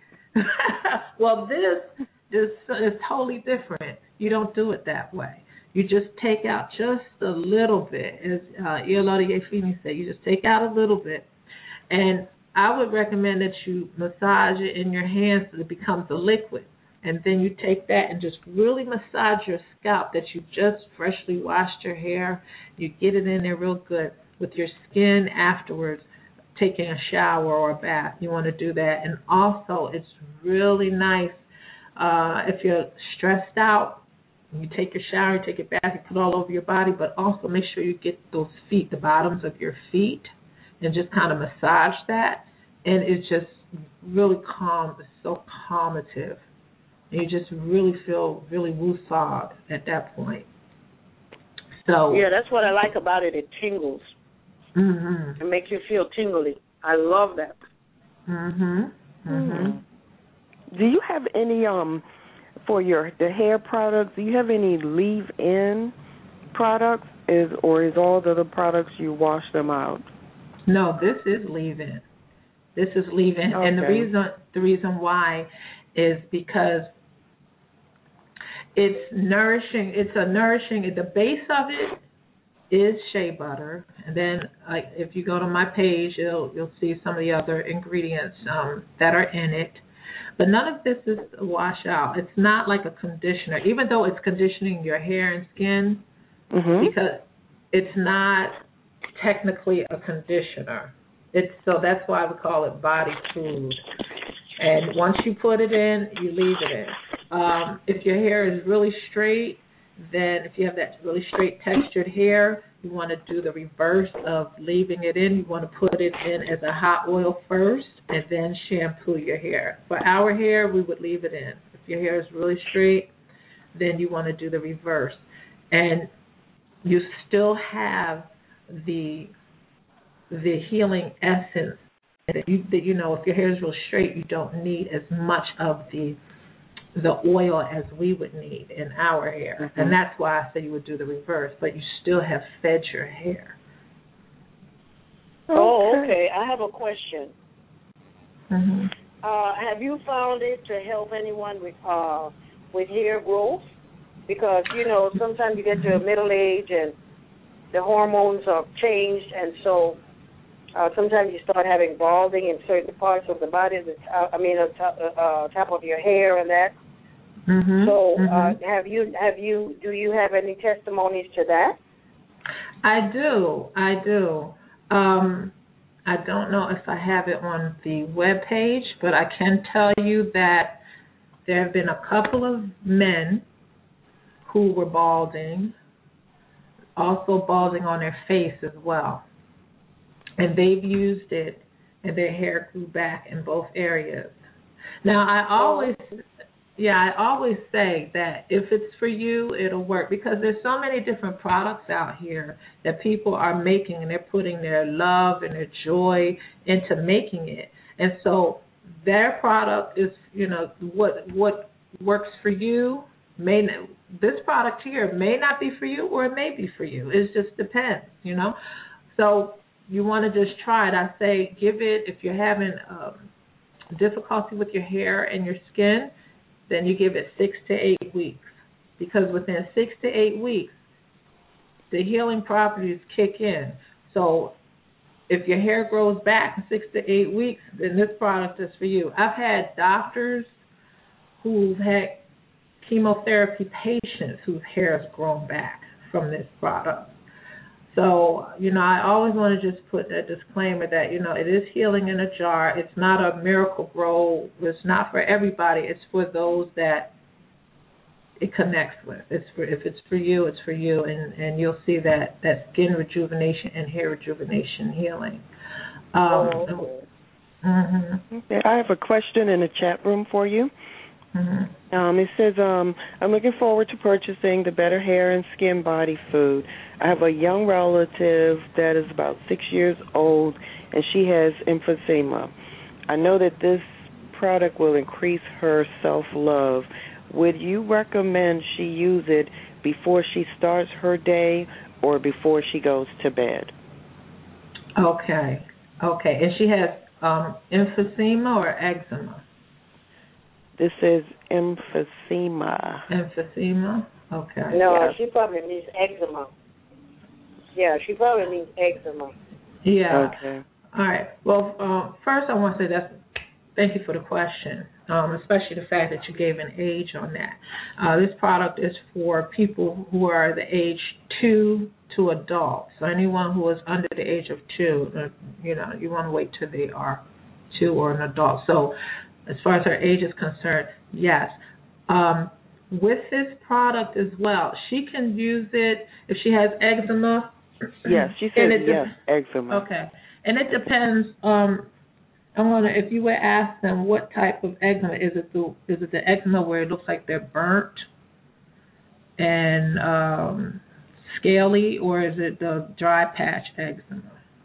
Well, this is, is totally different. You don't do it that way. You just take out just a little bit. As uh, Iolota Yefini said, you just take out a little bit. And I would recommend that you massage it in your hands so it becomes a liquid. And then you take that and just really massage your scalp that you just freshly washed your hair. You get it in there real good with your skin afterwards, taking a shower or a bath. You want to do that. And also, it's really nice uh, if you're stressed out, you take your shower, you take your bath, you put it all over your body, but also make sure you get those feet, the bottoms of your feet, and just kind of massage that. And it's just really calm. It's so calmative. And you just really feel really woosah at that point. So yeah, that's what I like about it. It tingles. Mm-hmm. It makes you feel tingly. I love that. Mhm. Mhm. Do you have any um for your the hair products? Do you have any leave-in products? Is or is all the other products you wash them out? No, this is leave-in. This is leave-in, okay. and the reason the reason why is because it's nourishing. It's a nourishing. The base of it is shea butter, and then like if you go to my page, you'll you'll see some of the other ingredients um, that are in it. But none of this is a washout. It's not like a conditioner, even though it's conditioning your hair and skin, mm-hmm. because it's not technically a conditioner. It's so that's why we call it body food. And once you put it in, you leave it in. Um, if your hair is really straight, then if you have that really straight textured hair, you want to do the reverse of leaving it in. You want to put it in as a hot oil first and then shampoo your hair. For our hair, we would leave it in. If your hair is really straight, then you want to do the reverse. And you still have the the healing essence that you, that, you know, if your hair is real straight, you don't need as much of the the oil as we would need in our hair. Mm-hmm. And that's why I say you would do the reverse, but you still have fed your hair. Oh, okay. I have a question. Mm-hmm. Uh, have you found it to help anyone with uh, with hair growth? Because, you know, sometimes you get to middle age and the hormones are changed, and so uh, sometimes you start having balding in certain parts of the body, the top, I mean, the top, uh, top of your hair and that. Mm-hmm. So, mm-hmm. uh, have you have you do you have any testimonies to that? I do, I do. Um, I don't know if I have it on the web page, but I can tell you that there have been a couple of men who were balding, also balding on their face as well, and they've used it, and their hair grew back in both areas. Now, I always. Yeah, I always say that if it's for you, it'll work, because there's so many different products out here that people are making, and they're putting their love and their joy into making it. And so their product is, you know, what what works for you. May not, this product here may not be for you, or it may be for you. It just depends, you know. So you want to just try it. I say give it, if you're having um, difficulty with your hair and your skin, then you give it six to eight weeks, because within six to eight weeks, the healing properties kick in. So if your hair grows back in six to eight weeks, then this product is for you. I've had doctors who've had chemotherapy patients whose hair has grown back from this product. So, you know, I always want to just put a disclaimer that, you know, it is healing in a jar. It's not a miracle grow. It's not for everybody. It's for those that it connects with. It's for, if it's for you, it's for you, and, and you'll see that, that skin rejuvenation and hair rejuvenation healing. Um, oh. mm-hmm. Okay. I have a question in the chat room for you. Mm-hmm. Um, it says, um, I'm looking forward to purchasing the Better Hair and Skin Body Food. I have a young relative that is about six years old, and she has emphysema. I know that this product will increase her self-love. Would you recommend she use it before she starts her day or before she goes to bed? Okay. Okay. And she has um, emphysema or eczema? This is emphysema. Emphysema? Okay. No, yeah. she probably needs eczema. Yeah, she probably needs eczema. Yeah. Okay. All right. Well, um, first I want to say that's, thank you for the question, um, especially the fact that you gave an age on that. Uh, this product is for people who are the age two to adults. So anyone who is under the age of two, uh, you know, you want to wait till they are two or an adult. So as far as her age is concerned, yes. Um, with this product as well, she can use it if she has eczema. Yes, she said yes, de- eczema. Okay. And it depends. Um, I wonder if you would ask them what type of eczema. Is it the, is it the eczema where it looks like they're burnt and um, scaly, or is it the dry patch eczema?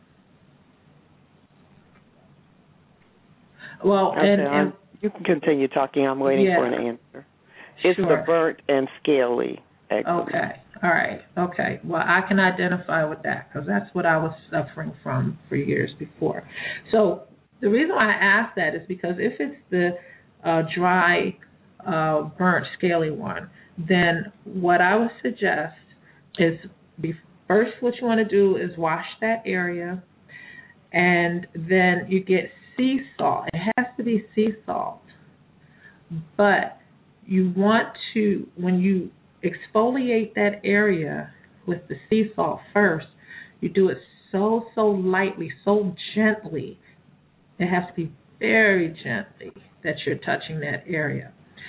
Well, okay, and, and you can continue talking. I'm waiting yeah, for an answer. It's sure. the burnt and scaly eczema. Okay. All right. Okay. Well, I can identify with that because that's what I was suffering from for years before. So the reason why I ask that is because if it's the uh, dry, uh, burnt, scaly one, then what I would suggest is be, first what you want to do is wash that area, and then you get sea salt. It has to be sea salt. But you want to, when you exfoliate that area with the sea salt first, you do it so, so lightly, so gently. It has to be very gently that you're touching that area.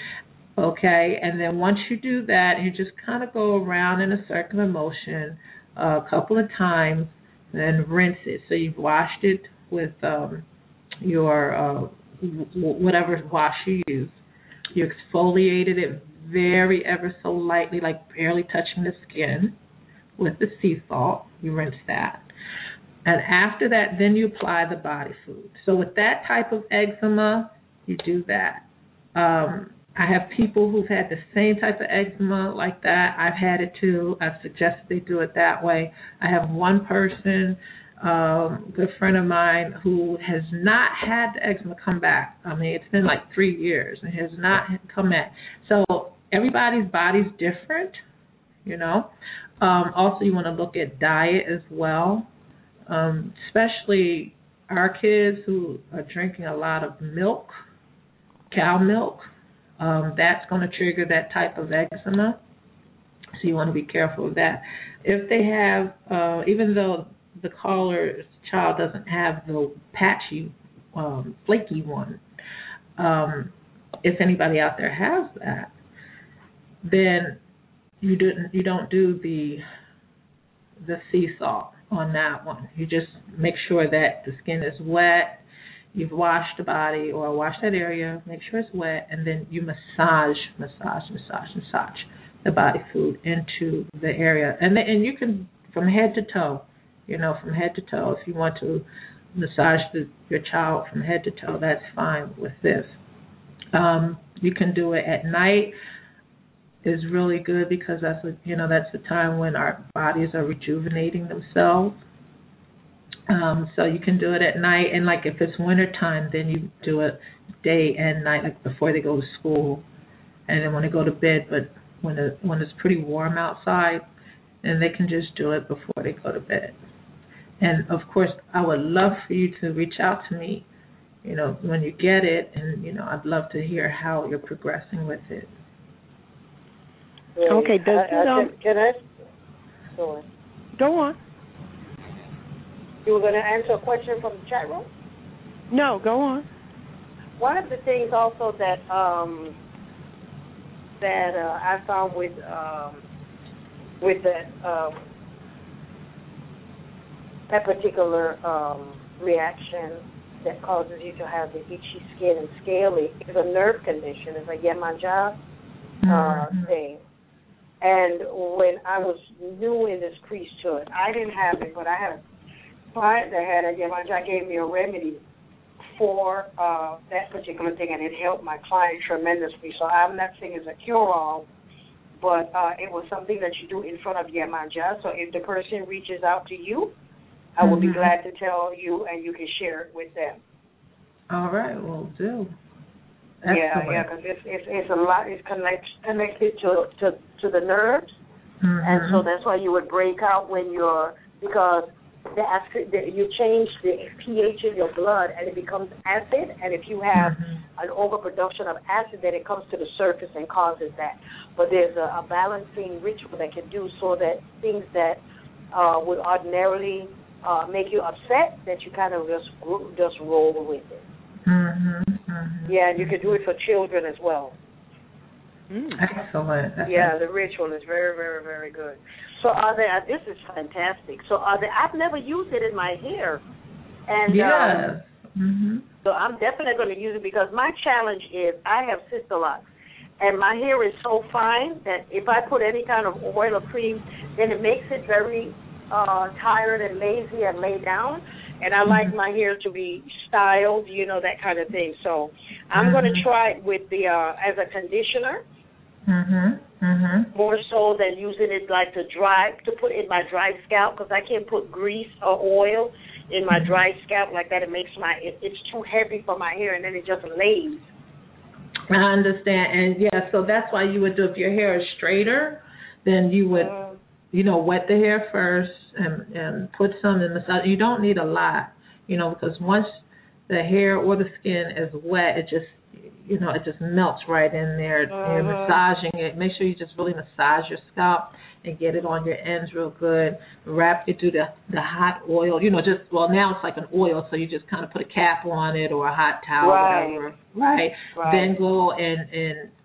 Okay, and then once you do that, you just kind of go around in a circular motion uh, a couple of times, and then rinse it. So you've washed it with um, your uh, w- whatever wash you use. You exfoliated it very ever so lightly, like barely touching the skin with the sea salt. You rinse that. And after that, then you apply the body food. So with that type of eczema, you do that. Um, I have people who've had the same type of eczema like that. I've had it too. I've suggested they do it that way. I have one person, um, good friend of mine, who has not had the eczema come back. I mean, it's been like three years and has not come back. So everybody's body's different, you know. Um, also, you want to look at diet as well, um, especially our kids who are drinking a lot of milk, cow milk. Um, that's going to trigger that type of eczema, so you want to be careful of that. If they have, uh, even though the caller's child doesn't have the patchy, um, flaky one, um, if anybody out there has that, then you didn't, you don't do the the sea salt on that one. You just make sure that the skin is wet. You've washed the body or washed that area, make sure it's wet, and then you massage, massage, massage, massage the body food into the area. And then, and you can, from head to toe, you know, from head to toe, if you want to massage the, your child from head to toe, that's fine with this. Um, you can do it at night. Is really good because that's, you know, that's the time when our bodies are rejuvenating themselves. Um, so you can do it at night, and like if it's winter time, then you do it day and night, like before they go to school, and then when they go to bed. But when it, when it's pretty warm outside, then they can just do it before they go to bed. And of course, I would love for you to reach out to me, you know, when you get it, and you know, I'd love to hear how you're progressing with it. Okay, does I, I, it, um, can, can I? Go on. Go on. You were going to answer a question from the chat room? No, go on. One of the things also that um, that uh, I found with um, with that um, that particular um, reaction that causes you to have the itchy skin and scaly is a nerve condition. It's a Yemanja uh, mm-hmm. thing. And when I was new in this priesthood, I didn't have it, but I had a client that had a Yemanja gave me a remedy for uh, that particular thing, and it helped my client tremendously. So I'm not saying it's a cure-all, but uh, it was something that you do in front of Yemanja. So if the person reaches out to you, I will mm-hmm. be glad to tell you, and you can share it with them. All right, will do. Excellent. Yeah, yeah, because it's, it's it's a lot. It's connect, connected to to to the nerves, mm-hmm. and so that's why you would break out when you're because the acid the, you change the pH in your blood and it becomes acid, and if you have mm-hmm. an overproduction of acid, then it comes to the surface and causes that. But there's a, a balancing ritual that can do so that things that uh, would ordinarily uh, make you upset, that you kind of just just roll with it. Mm-hmm. Mm-hmm. Yeah, and you can do it for children as well. Mm. Excellent. Yeah, the ritual is very, very, very good. So are there? This is fantastic. So are there? I've never used it in my hair, and yes. Um, mm-hmm. so I'm definitely going to use it because my challenge is I have sister locks, and my hair is so fine that if I put any kind of oil or cream, then it makes it very uh, tired and lazy and laid down. And I like my hair to be styled, you know, that kind of thing. So I'm mm-hmm. going to try it with the uh, as a conditioner, mm-hmm. Mm-hmm. more so than using it like to dry to put in my dry scalp, because I can't put grease or oil in my dry scalp like that. It makes my it, it's too heavy for my hair, and then it just lays. I understand, and yeah, so that's why you would do if your hair is straighter, then you would. Mm. You know, wet the hair first and, and put some in massage. You don't need a lot, you know, because once the hair or the skin is wet, it just, you know, it just melts right in there. Uh-huh. You're massaging it. Make sure you just really massage your scalp and get it on your ends real good. Wrap it through the, the hot oil. You know, just, well, now it's like an oil, so you just kind of put a cap on it or a hot towel, right. whatever. Right. right. Then go and, and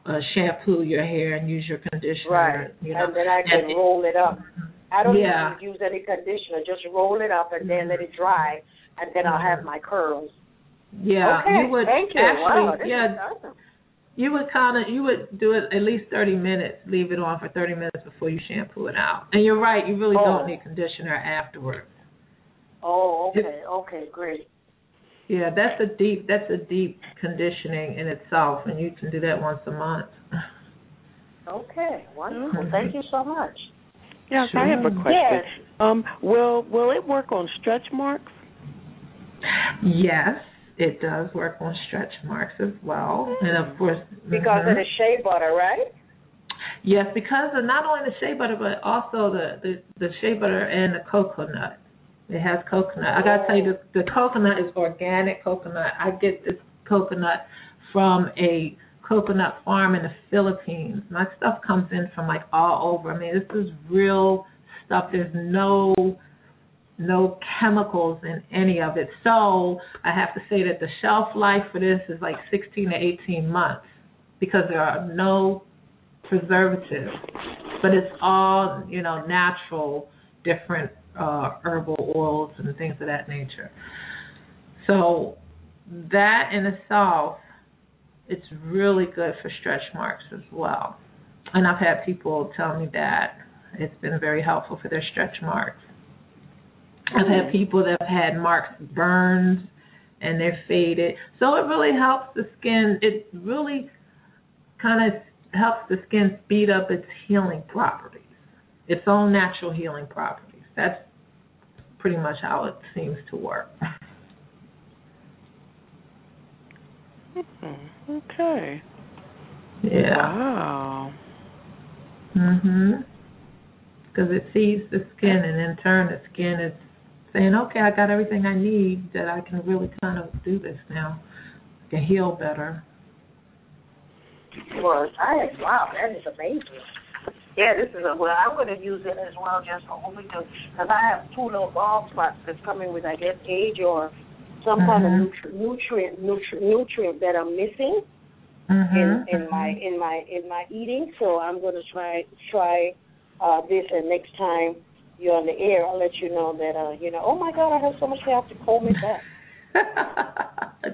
uh, shampoo your hair and use your conditioner. Right, you know. and then I can and roll it up. I don't yeah. even use any conditioner. Just roll it up and then let it dry, and then I'll have my curls. Yeah, okay, you would thank you. actually, Wow, this yeah, is awesome. You would kind of, you would do it at least thirty minutes, leave it on for thirty minutes before you shampoo it out. And you're right, you really oh. don't need conditioner afterwards. Oh, okay, okay, great. Yeah, that's a deep, that's a deep conditioning in itself, and you can do that once a month. Okay, wonderful. Mm-hmm. Thank you so much. Yes, sure. I have a question. Yes. Um, will will it work on stretch marks? Yes, it does work on stretch marks as well, mm. and of course because mm-hmm. of the shea butter, right? Yes, because of not only the shea butter but also the the, the shea butter and the coconut. It has coconut. I gotta tell you, the, the coconut is organic coconut. I get this coconut from a coconut farm in the Philippines. My stuff comes in from like all over. I mean, this is real stuff. There's no no chemicals in any of it. So I have to say that the shelf life for this is like sixteen to eighteen months because there are no preservatives. But it's all, you know, natural, different uh, herbal oils and things of that nature. So that in itself, it's really good for stretch marks as well. And I've had people tell me that it's been very helpful for their stretch marks. I've had people that have had marks burns and they're faded. So it really helps the skin. It really kind of helps the skin speed up its healing properties, its own natural healing properties. That's pretty much how it seems to work. Okay. Yeah. Wow. Mhm. Because it feeds the skin, and in turn, the skin is saying, "Okay, I got everything I need. That I can really kind of do this now. I can heal better." Well, I, wow, that is amazing. Yeah, this is a, well, I'm going to use it as well just only to, because I have two little bald spots that's coming with, I guess, age or some mm-hmm. kind of nutri- nutrient, nutri- nutrient that I'm missing mm-hmm. in, in my in my in my eating. So I'm going to try try uh, this, and next time you're on the air, I'll let you know that uh, you know. Oh my God, I have so much hair, I have to comb it back. And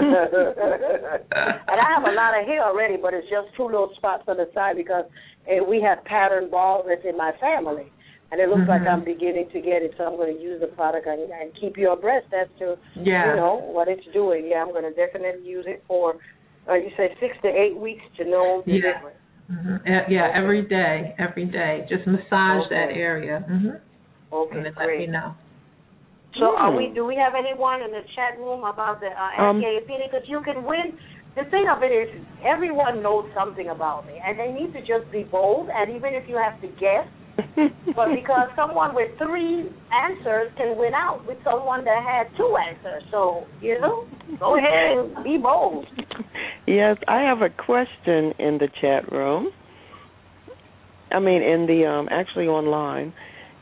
I have a lot of hair already, but it's just two little spots on the side because uh, we have pattern baldness in my family, and it looks mm-hmm. like I'm beginning to get it. So I'm going to use the product and, and keep you abreast as to yeah. you know what it's doing. Yeah, I'm going to definitely use it for uh, you say six to eight weeks to know the yeah. difference. Mm-hmm. Uh, yeah, okay. every day, every day. Just massage okay. that area. Mm-hmm. Okay, and then great. Let me know. So, are we? Do we have anyone in the chat room about the uh, um, A P? Because you can win. The thing of it is, everyone knows something about me, and they need to just be bold. And even if you have to guess, but because someone with three answers can win out with someone that had two answers, so you know, go ahead and be bold. Yes, I have a question in the chat room. I mean, in the um, actually online.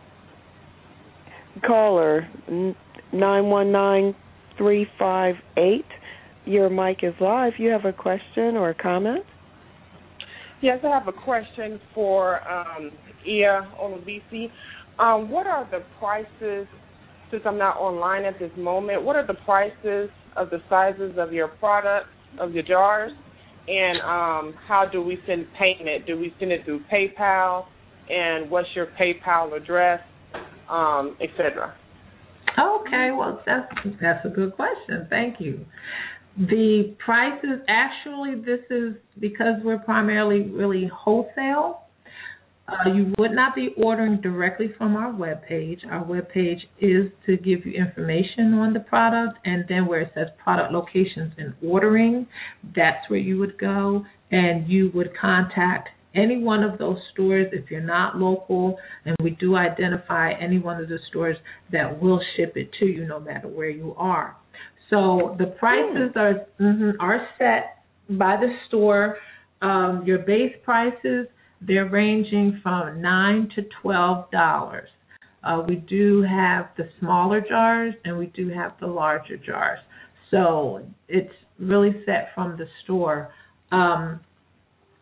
Caller nine one nine three five eight. Your mic is live. You have a question or a comment? Yes, I have a question for um, Ia Olabisi. Um, what are the prices, since I'm not online at this moment, what are the prices of the sizes of your products, of your jars, and um, how do we send payment? Do we send it through PayPal, and what's your PayPal address? Um, et cetera. Okay, well, that's that's a good question. Thank you. The prices, actually, this is because we're primarily really wholesale. Uh, you would not be ordering directly from our webpage. Our webpage is to give you information on the product, and then where it says product locations and ordering, that's where you would go, and you would contact any one of those stores if you're not local, and we do identify any one of the stores that will ship it to you no matter where you are. So the prices are mm-hmm, are set by the store. Um, your base prices, they're ranging from nine to twelve dollars. Uh, we do have the smaller jars and we do have the larger jars. So it's really set from the store. Um,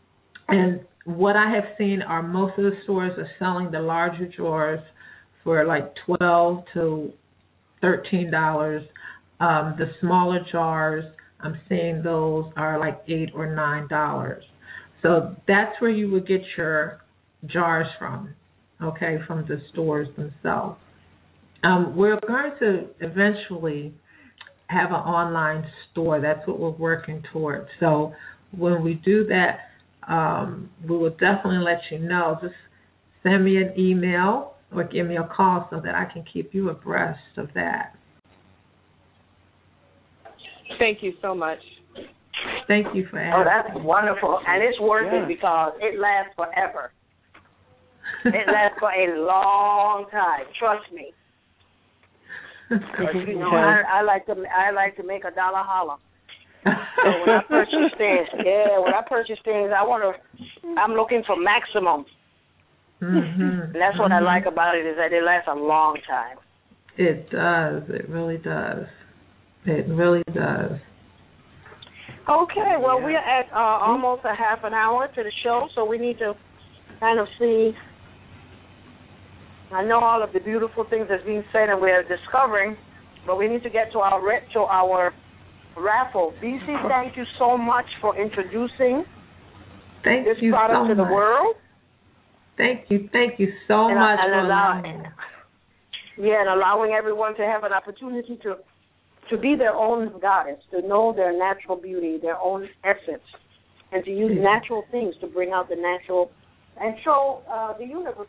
And what I have seen are most of the stores are selling the larger drawers for like twelve to thirteen dollars. Um, the smaller jars, I'm seeing those are like eight or nine dollars. So that's where you would get your jars from, okay, from the stores themselves. Um, we're going to eventually have an online store. That's what we're working towards. So when we do that, um, we will definitely let you know. Just send me an email or give me a call so that I can keep you abreast of that. Thank you so much. Thank you for asking. Oh, that's wonderful. And it's worth yeah. it because it lasts forever. It lasts for a long time. Trust me. You know, I, I like to I like to make a dollar holler. So when I purchase things, yeah, when I purchase things, I want to. I'm looking for maximum. Mm-hmm. And that's what mm-hmm. I like about it is that it lasts a long time. It does. It really does. It really does. Okay, well, Yeah. we're at uh, almost a half an hour to the show, so we need to kind of see. I know all of the beautiful things that's being said and we're discovering, but we need to get to our to our raffle. B C, thank you so much for introducing Thank this you product so to the much. world. Thank you. Thank you so and, much and for allow, allowing me. Yeah, and allowing everyone to have an opportunity to to be their own goddess, to know their natural beauty, their own essence, and to use natural things to bring out the natural and show uh, the universe.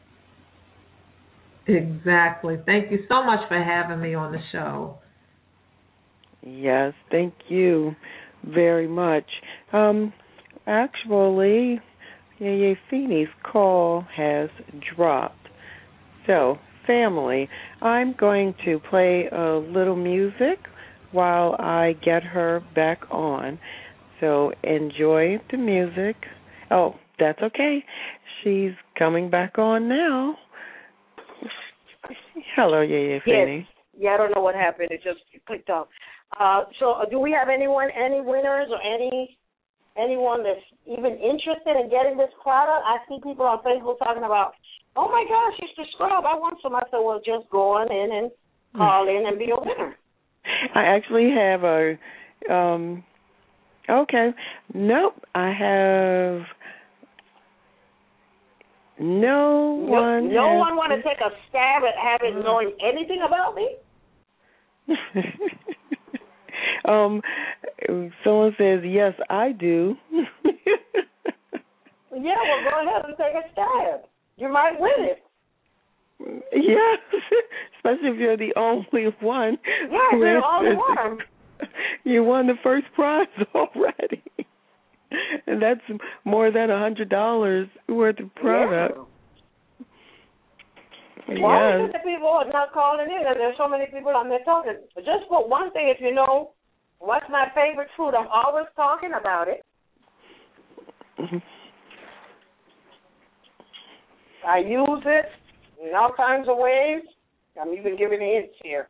Exactly. Thank you so much for having me on the show. Yes, thank you very much. Um, actually, Yeye Feeney's call has dropped. So, family, I'm going to play a little music while I get her back on. So, enjoy the music. Oh, that's okay. She's coming back on now. Hello, Yeye Feeney. Yes. Yeah, I don't know what happened. It just clicked off. Uh, so, uh, do we have anyone, any winners, or any anyone that's even interested in getting this product? I see people on Facebook talking about, oh my gosh, it's the scrub. I want some. I said, well, just go on in and call in and be a winner. I actually have a. Um, okay, nope. I have. No, no one. No has... one want to take a stab at having knowing anything about me? um, someone says yes, I do. Yeah, well, go ahead and take a stab. You might win it. Yes, especially if you're the only one. Yeah, if you're the only one. You won the first prize already. And that's more than a hundred dollars worth of product. Yeah. Why Yes. is it the people are not calling in? And there's so many people on there talking. But just for one thing, if you know what's my favorite food, I'm always talking about it. I use it in all kinds of ways. I'm even giving hints here.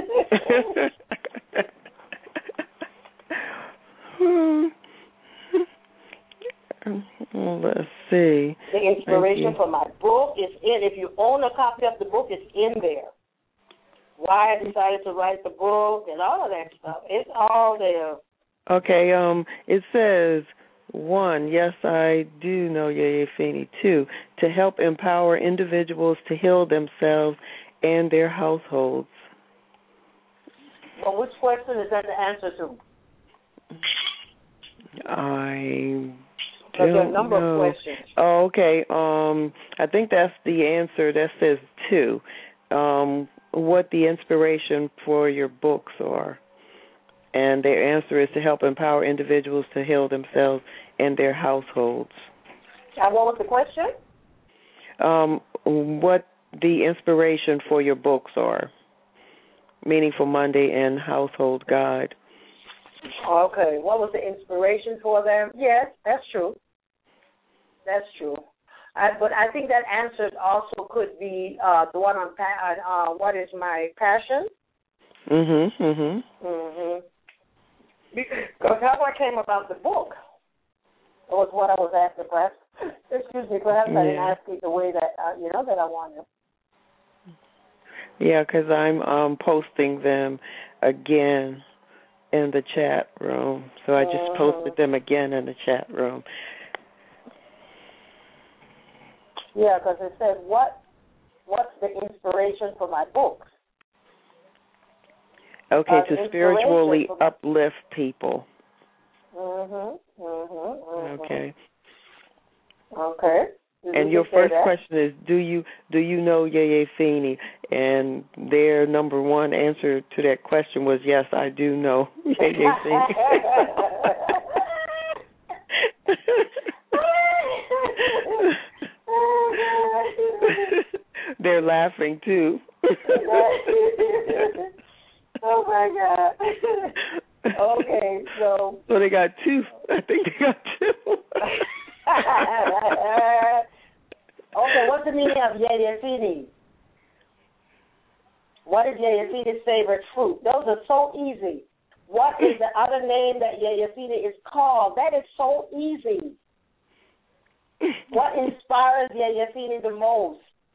Let's see. The inspiration for my book is in. If you own a copy of the book, it's in there. Why I decided to write the book and all of that stuff. It's all there. Okay, um, it says, one, yes, I do know Yeye Feeney. Two, to help empower individuals to heal themselves and their households. Well, which question is that the answer to? I There's don't a number know. of questions. Oh, okay. Um, I think that's the answer. That says two. Um, what the inspiration for your books are. And their answer is to help empower individuals to heal themselves and their households. And what was the question? Um, what the inspiration for your books are. Meaningful Monday and Household Guide. Okay. What was the inspiration for them? Yes, that's true. That's true. I, but I think that answer also could be uh, the one on pa- uh, what is my passion? Mm-hmm, mm-hmm. Mm-hmm. Because how I came about the book, was what I was after. Perhaps, excuse me, perhaps I didn't Yeah. ask it the way that uh, you know that I wanted. Yeah, because I'm um, posting them again in the chat room. So I just Mhm. posted them again in the chat room. Yeah, because it said, what, what's the inspiration for my books? Okay, Uh, to the spiritually inspiration for- uplift people. Mhm, mhm, mhm. Okay. Okay. Did And you your say first that? question is, do you do you know Yeye Feeney? And their number one answer to that question was, yes, I do know Yeye Feeney. They're laughing too. Oh my God. Okay, so so they got two. I think they got two. Okay, what's the meaning of Yeye Feeney? What is Yeye Feeney's favorite fruit? Those are so easy. What is the other name that Yeye Feeney is called? That is so easy. What inspires Yeye Feeney the most?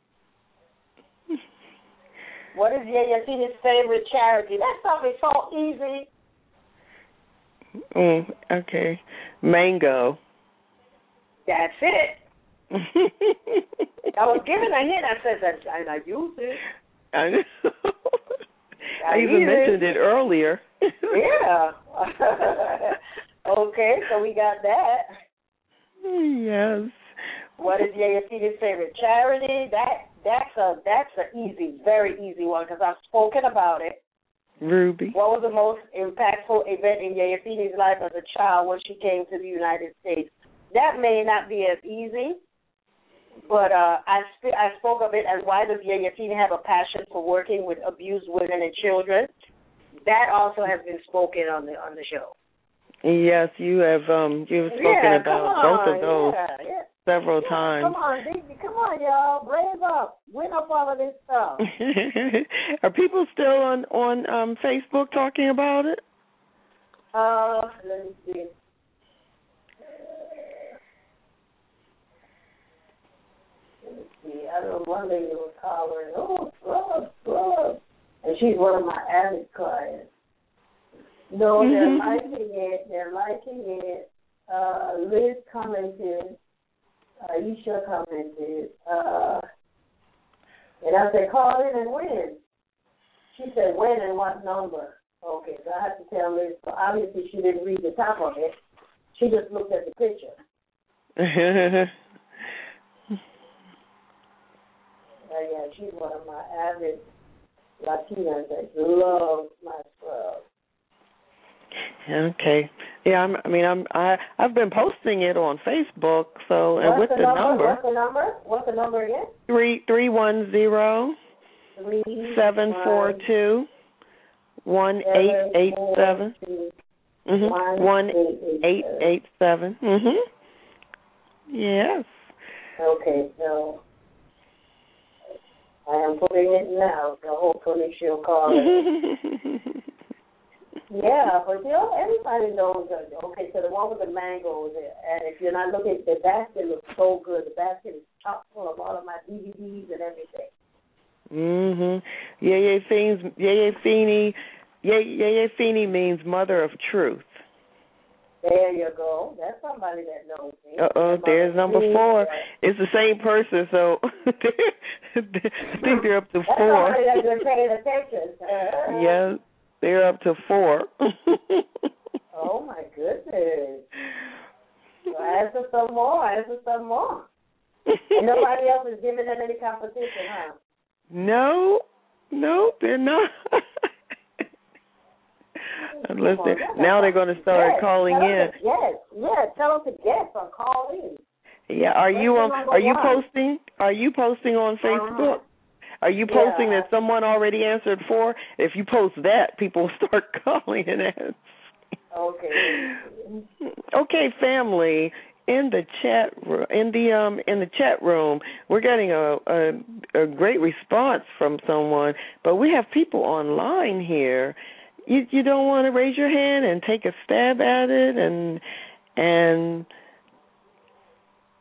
What is Yeye Feeney's favorite charity? That stuff is so easy. Mm, okay. Mango. That's it. I was given a hint. I said that, and I used it. I know. I, I even mentioned it, it earlier. Yeah. Okay, so we got that. Yes. What is Yeye Feeney's favorite charity? That that's a that's an easy, very easy one because I've spoken about it. Ruby. What was the most impactful event in Yeye Feeney's life as a child when she came to the United States? That may not be as easy, but uh, I sp- I spoke of it as why does Yeye Feeney have a passion for working with abused women and children? That also has been spoken on the on the show. Yes, you have um you've spoken Yeah, about come on, both of those yeah, yeah. several Yeah, times. Come on, baby, come on, y'all, brave up, win up all of this stuff. Are people still on on um Facebook talking about it? Uh, let me see. Let me see. I don't know, one lady was hollering, oh, scrub, scrub. And she's one of my avid clients. No, they're liking it. They're liking it. Uh, Liz commented. Aisha commented. Uh, and I said, call in and win. She said, when and what number? Okay, so I have to tell Liz. So obviously she didn't read the top of it. She just looked at the picture. Uh, yeah, she's one of my avid Latinas that loves my scrub. Okay. Yeah, I'm, I mean, I'm I I've been posting it on Facebook. So and What's with the, the number? number, What's the number? What's the number again? three three one zero Three seven four two one eight eight seven. Mhm. One eight eight seven. Mhm. Yes. Okay, so I am putting it now, so hopefully she'll call it. Yeah, but you know, everybody knows that. Okay, so the one with the mangoes, and if you're not looking, the basket looks so good. The basket is chock full of all of my D V Ds and everything. Mhm. Yeye Feeney, Yeye Feeney, Yeye Feeney means mother of truth. There you go. That's somebody that knows me. Uh oh, there's number four. It's the same person, so I think they're up to That's four. somebody that's been paying attention. Yeah, they're up to four. Oh my goodness. So answer some more. Answer some more. And nobody else is giving them any competition, huh? No, no, they're not. Unless they now they're going to start yes, calling in. To, yes, yes. Tell them to guess or call in. Yeah, are Let's you on? Are you one. posting? Are you posting on Facebook? Uh-huh. Are you posting yeah. that someone already answered for? If you post that, people will start calling and asking. Okay. Okay, family. In the chat room, in the um in the chat room, we're getting a, a a great response from someone, but we have people online here. You you don't want to raise your hand and take a stab at it and and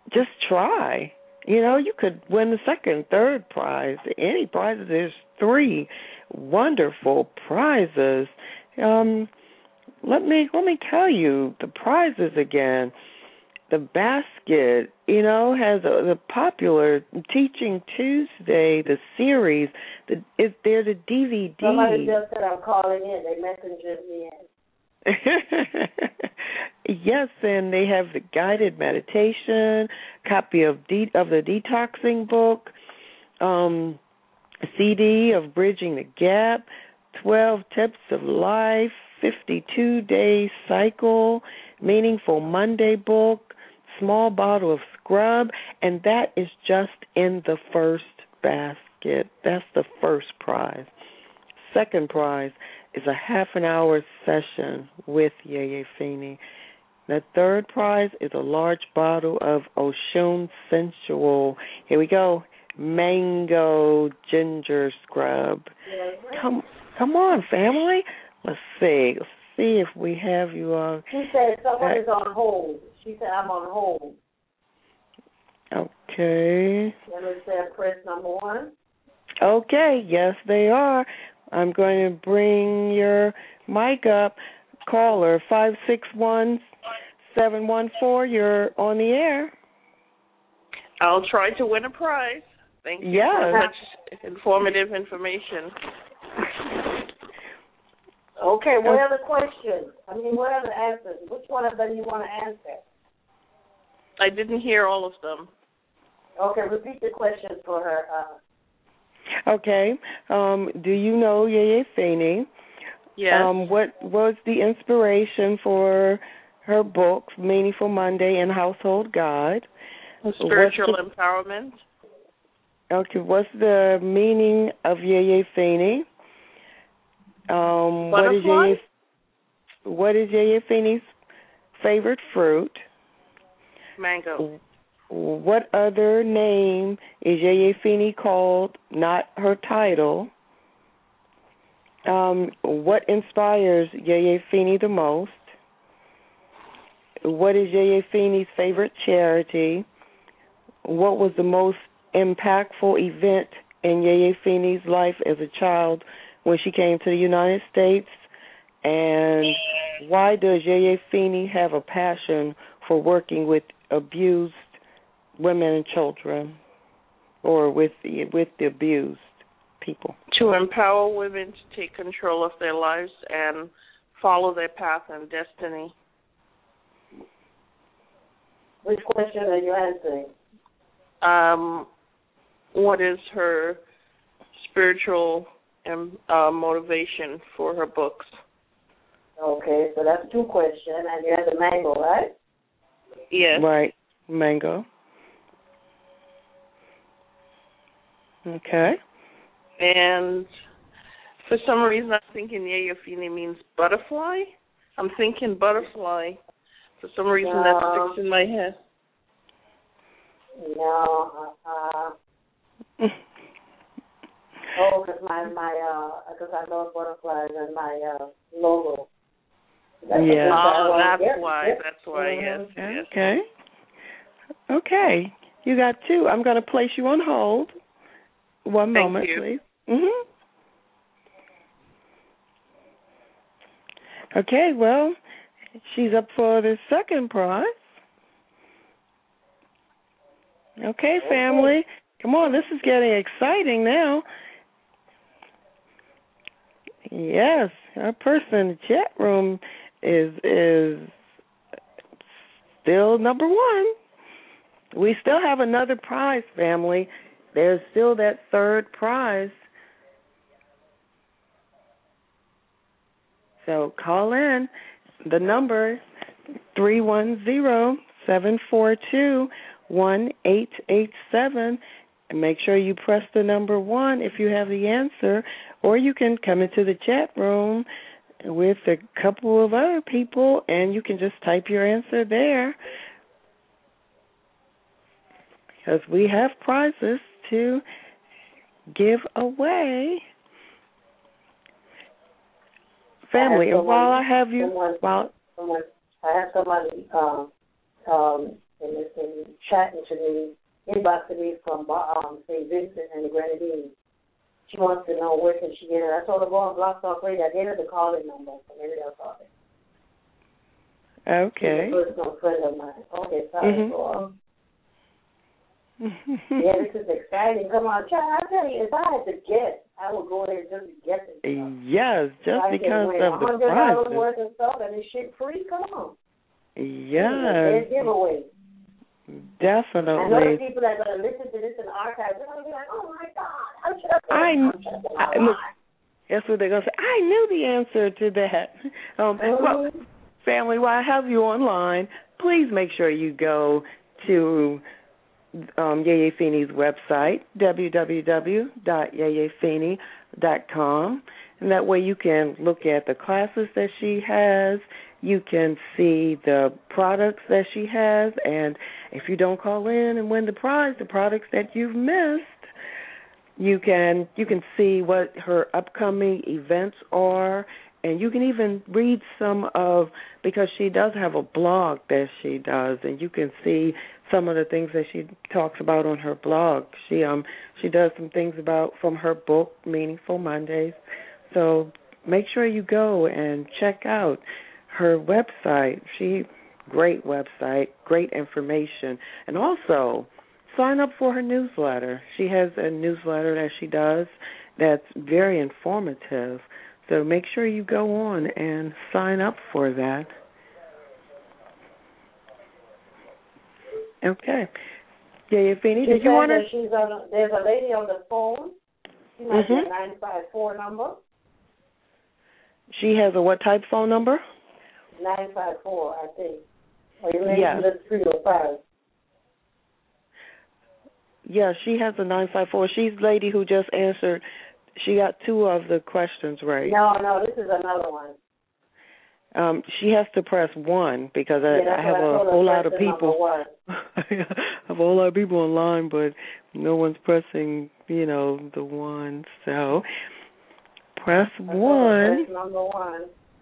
just try. You know, you could win the second, third prize, any prizes. There's three wonderful prizes. Um, let me let me tell you the prizes again. The basket, you know, has a, the popular Teaching Tuesday, the series. The, is there's a D V D. Somebody just said I'm calling in. They messengered me in. Yes, and they have the guided meditation, copy of de- of the detoxing book, um, C D of Bridging the Gap, twelve Tips of Life, fifty-two day cycle, Meaningful Monday book, small bottle of scrub, and that is just in the first basket. That's the first prize. Second prize is a half an hour session with Yeye Feeney. The third prize is a large bottle of Oshun Sensual. Here we go. Mango ginger scrub. Come come on, family. Let's see. Let's see if we have you on. She said someone uh, is on hold. She said I'm on hold. Okay. Let me say press number one. Okay, yes they are. I'm going to bring your mic up. Caller five six one, seven one four, you're on the air. I'll try to win a prize. Thank you yes. for such informative information. Okay, what are the questions? I mean, what are the answers? Which one of them you want to answer? I didn't hear all of them. Okay, repeat the questions for her. Uh, okay. Um, do you know Yeye Feeney? Yes. Um, what was the inspiration for her books, Meaningful Monday and Household Guide? Spiritual the, empowerment. Okay, what's the meaning of Yeye Feeney? Um, what is Yeye, what is Yeye Feeney's favorite fruit? Mango. What other name is Yeye Feeney called, not her title? Um, what inspires Yeye Feeney the most? What is Yeye Feeney's favorite charity? What was the most impactful event in Yeye Feeney's life as a child when she came to the United States? And why does Yeye Feeney have a passion for working with abused women and children, or with the, with the abused people? To empower women to take control of their lives and follow their path and destiny. Which question are you answering? Um, what is her spiritual um, uh, motivation for her books? Okay, so that's two questions, and you have the mango, right? Yes. Right, mango. Okay. And for some reason, I'm thinking Yeye Feeney means butterfly. I'm thinking butterfly. For some reason, no. that sticks in my head. No. Uh, oh, because my my because uh, I love butterflies and my uh, logo. That's yeah. Oh, that's yep, why. Yep. That's why. Yes. yes. Okay. Okay. You got two. I'm going to place you on hold. One Thank moment, you. please. Mhm. Okay. Well, she's up for the second prize. Okay, family. Come on, this is getting exciting now. Yes, our person in the chat room is is still number one. We still have another prize, family. There's still that third prize. So call in. The number three one zero, seven four two, one eight eight seven. And make sure you press the number one if you have the answer, or you can come into the chat room with a couple of other people and you can just type your answer there, because we have prizes to give away. Family, and while I have you, someone, while someone, I have somebody um, um, and has been chatting to me, inboxing me from um, Saint Vincent and the Grenadines. She wants to know where can she get it. I told her, go on Blog Talk Radio. I gave her the calling number, so maybe they'll call it. Okay. She's a personal friend of mine. Okay, sorry. Mm-hmm. So, um, yeah, this is exciting. Come on, child. I tell you, if I had to guess, I would go there just to guess it. Yes, just I because of the one hundred dollars prices. worth of stuff and this shit free. Come on. Yes. It's a giveaway. Definitely. I know the people that are going to listen to this in the archives, they're going to be like, oh, my God, I'm sure I, I, look, that's what they're going to say. I knew the answer to that. Um, mm-hmm. Well, family, while I have you online, please make sure you go to um, Yeye Feeney's website, w w w dot yeye feeney dot com, and that way you can look at the classes that she has. You can see the products that she has, and if you don't call in and win the prize, the products that you've missed, you can you can see what her upcoming events are, and you can even read some of, because she does have a blog that she does, and you can see some of the things that she talks about on her blog. She um she does some things about from her book, Meaningful Mondays. So make sure you go and check out her website. She great website, great information, and also sign up for her newsletter. She has a newsletter that she does that's very informative. So make sure you go on and sign up for that. Okay. Yeye Feeney, did you want to? She's on, there's a lady on the phone. She might mm-hmm. be a nine five four number. She has a what type phone number? nine five four, I think. Or you maybe yeah. the three oh five. Yeah, she has a nine five four. She's the lady who just answered. She got two of the questions right. No, no, this is another one. Um, she has to press one because I, yeah, I have I a whole lot of people. I have a whole lot of people online, but no one's pressing, you know, the one. So press I one. Press number one.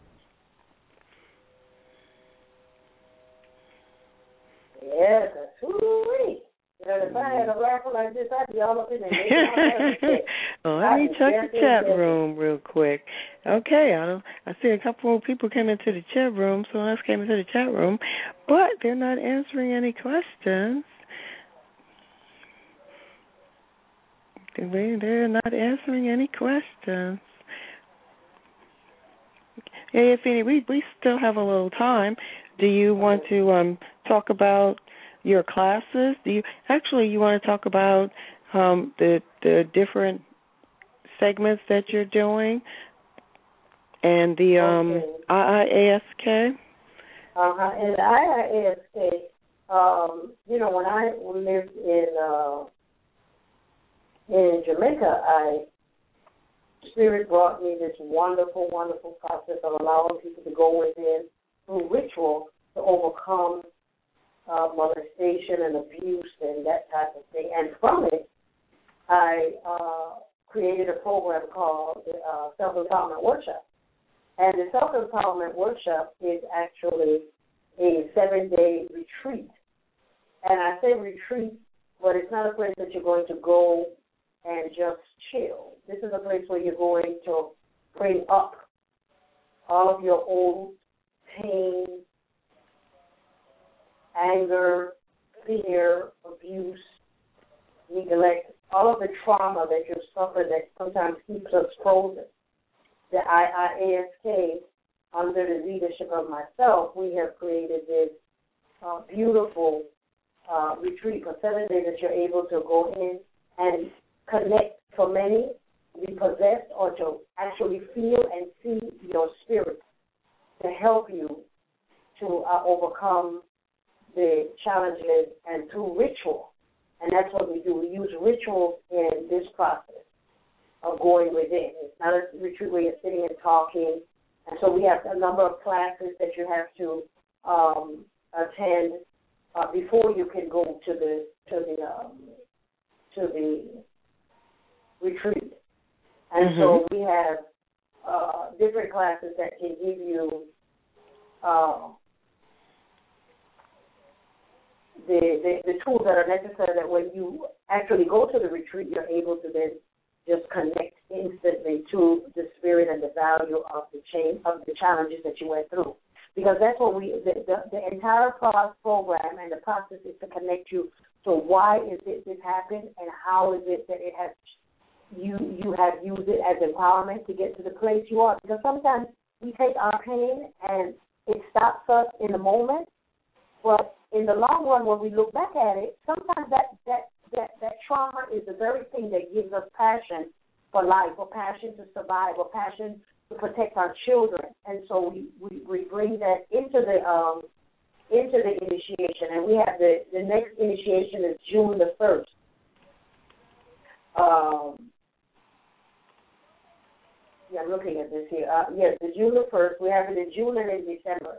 Yes, that's woo-wee. You know, if I had a rifle like this, I'd be all up in there. Well, let me check the chat room real quick. Okay, I don't. I see a couple more people came into the chat room. Someone else came into the chat room, but they're not answering any questions. They're not answering any questions. Hey, Feeney, we we still have a little time. Do you want to um, talk about your classes? Do you actually you want to talk about um, the the different segments that you're doing and the um, okay. I I A S K? Uh-huh. And the I I A S K, um, you know, when I lived in uh, in Jamaica, I Spirit brought me this wonderful, wonderful process of allowing people to go within through ritual to overcome uh, molestation and abuse and that type of thing. And from it, I uh, created a program called the uh, Self-Empowerment Workshop. And the Self-Empowerment Workshop is actually a seven-day retreat. And I say retreat, but it's not a place that you're going to go and just chill. This is a place where you're going to bring up all of your old pain, anger, fear, abuse, neglect, all of the trauma that you've suffered that sometimes keeps us frozen. The I I A S K, under the leadership of myself, we have created this uh, beautiful uh, retreat for seven days that you're able to go in and connect, for many, be possessed or to actually feel and see your spirit to help you to uh, overcome the challenges and through ritual. And that's what we do. We use rituals in this process of going within. It's not a retreat where you're sitting and talking. And so we have a number of classes that you have to um, attend uh, before you can go to the to the um, to the retreat. And mm-hmm. so we have uh, different classes that can give you uh, the the, the tools that are necessary that when you actually go to the retreat, you're able to then just connect instantly to the spirit and the value of the change of the challenges that you went through. Because that's what we, the, the, the entire program and the process is to connect you to why is it this happened and how is it that it has, you you have used it as empowerment to get to the place you are. Because sometimes we take our pain and it stops us in the moment, but in the long run, when we look back at it, sometimes that, that, that, that trauma is the very thing that gives us passion for life, or passion to survive, or passion to protect our children. And so we, we, we bring that into the um, into the initiation. And we have the, the next initiation is June the first. Um, yeah, I'm looking at this here. Uh, yes, the June the first. We have it in June and in December.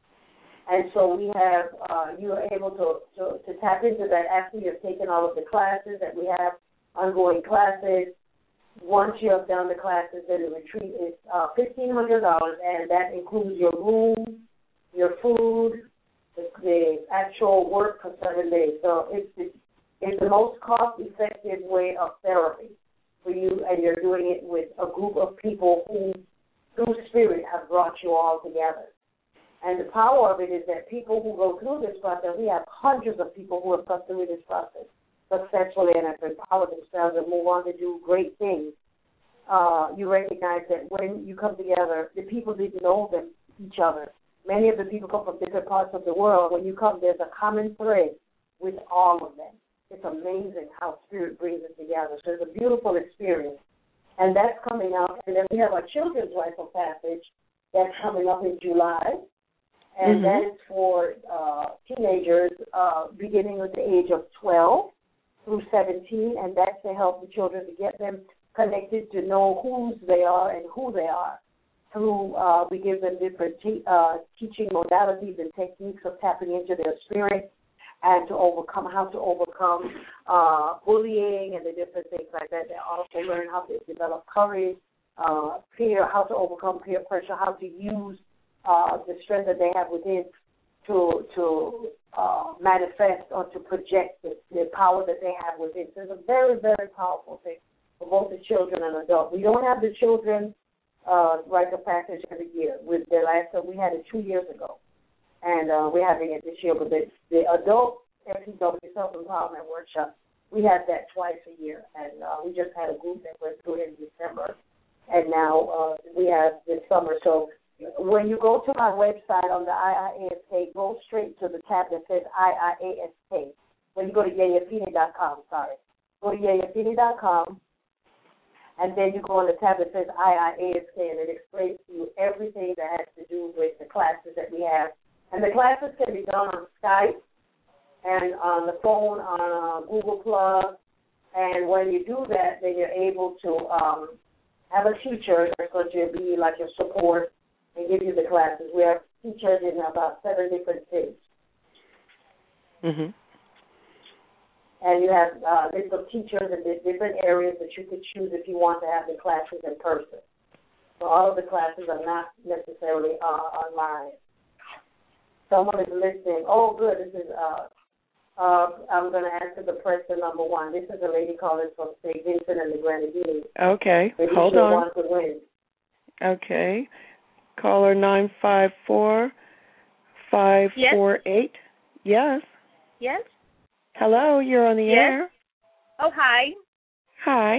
And so we have, uh, you are able to, to, to tap into that after you've taken all of the classes that we have, ongoing classes. Once you have done the classes, then the retreat is uh, fifteen hundred dollars, and that includes your room, your food, the, the actual work for seven days. So it's the, it's the most cost-effective way of therapy for you, and you're doing it with a group of people who, through spirit, have brought you all together. And the power of it is that people who go through this process, we have hundreds of people who have gone through this process successfully and have empowered themselves and move on to do great things. Uh, you recognize that when you come together, the people didn't know them, each other. Many of the people come from different parts of the world. When you come, there's a common thread with all of them. It's amazing how Spirit brings us together. So it's a beautiful experience. And that's coming up. And then we have our Children's Rite of Passage that's coming up in July. And mm-hmm. that is for uh, teenagers uh, beginning with the age of twelve through seventeen, and that's to help the children to get them connected to know whose they are and who they are. Through uh, we give them different te- uh, teaching modalities and techniques of tapping into their spirit and to overcome how to overcome uh, bullying and the different things like that. They also learn how to develop courage, uh, peer, how to overcome peer pressure, how to use uh, the strength that they have within to to uh, manifest or to project the, the power that they have within. So it's a very, very powerful thing for both the children and adults. We don't have the children uh, Rite of Passage every year. With the last time we had it two years ago, and uh, we're having it this year. But the, the adult S E W Self-Empowerment Workshop, we have that twice a year, and uh, we just had a group that went through it in December, and now uh, we have this summer. So when you go to my website on the I I A S K, go straight to the tab that says I I A S K. When you go to yayafini dot com, sorry. Go to yayafini dot com, and then you go on the tab that says I I A S K, and it explains to you everything that has to do with the classes that we have. And the classes can be done on Skype and on the phone, on uh, Google Plus. And when you do that, then you're able to um, have a teacher that's going to be like your support and give you the classes. We have teachers in about seven different states. Mm-hmm. And you have a uh, list of teachers in different areas that you could choose if you want to have the classes in person. So all of the classes are not necessarily uh, online. Someone is listening. Oh, good. This is, uh, uh, I'm going to answer the person number one. This is a lady calling from Saint Vincent and the Grenadines. Okay. Maybe Hold on. Wants to win. Okay. Caller nine five four five four eight. Yes. Yes. Hello, you're on the yes. air. Oh, hi. Hi.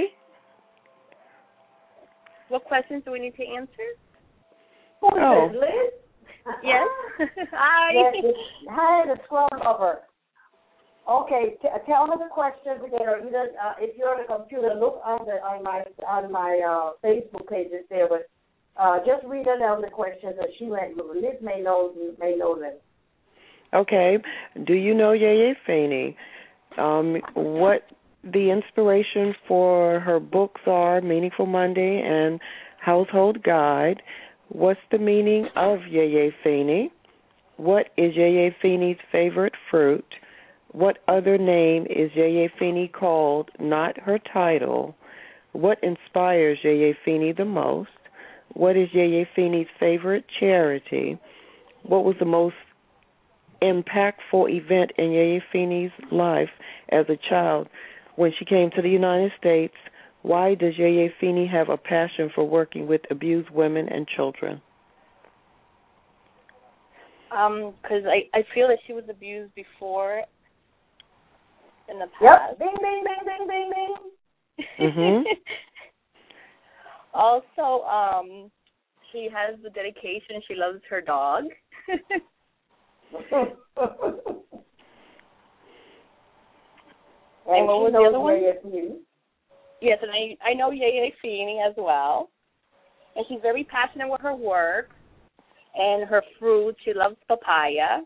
What questions do we need to answer? Who is oh. this, Liz? Yes. Hi. Yes, hi, the scroll over. Okay, t- tell me the questions again, or either uh, if you're on a computer, look on the on my on my uh, Facebook page. It's there, but uh, just read aloud the questions, and she went. Liz may know may know them. Okay. Do you know Yeye Feeney? Um, what the inspiration for her books are, Meaningful Monday and Household Guide. What's the meaning of Yeye Feeney? What is Yeye Feeney's favorite fruit? What other name is Yeye Feeney called, not her title? What inspires Yeye Feeney the most? What is Yeye Feeney's favorite charity? What was the most impactful event in Yeye Feeney's life as a child when she came to the United States? Why does Yeye Feeney have a passion for working with abused women and children? Um, because I, I feel that she was abused before in the Yep. past. Bing, bing, bing, bing, bing, bing. Mhm. Also, um, she has the dedication. She loves her dog. And And what was she the knows other one? Yeye Feeney. Yes, and I I know Yeye Feeney as well. And she's very passionate with her work and her fruit. She loves papaya.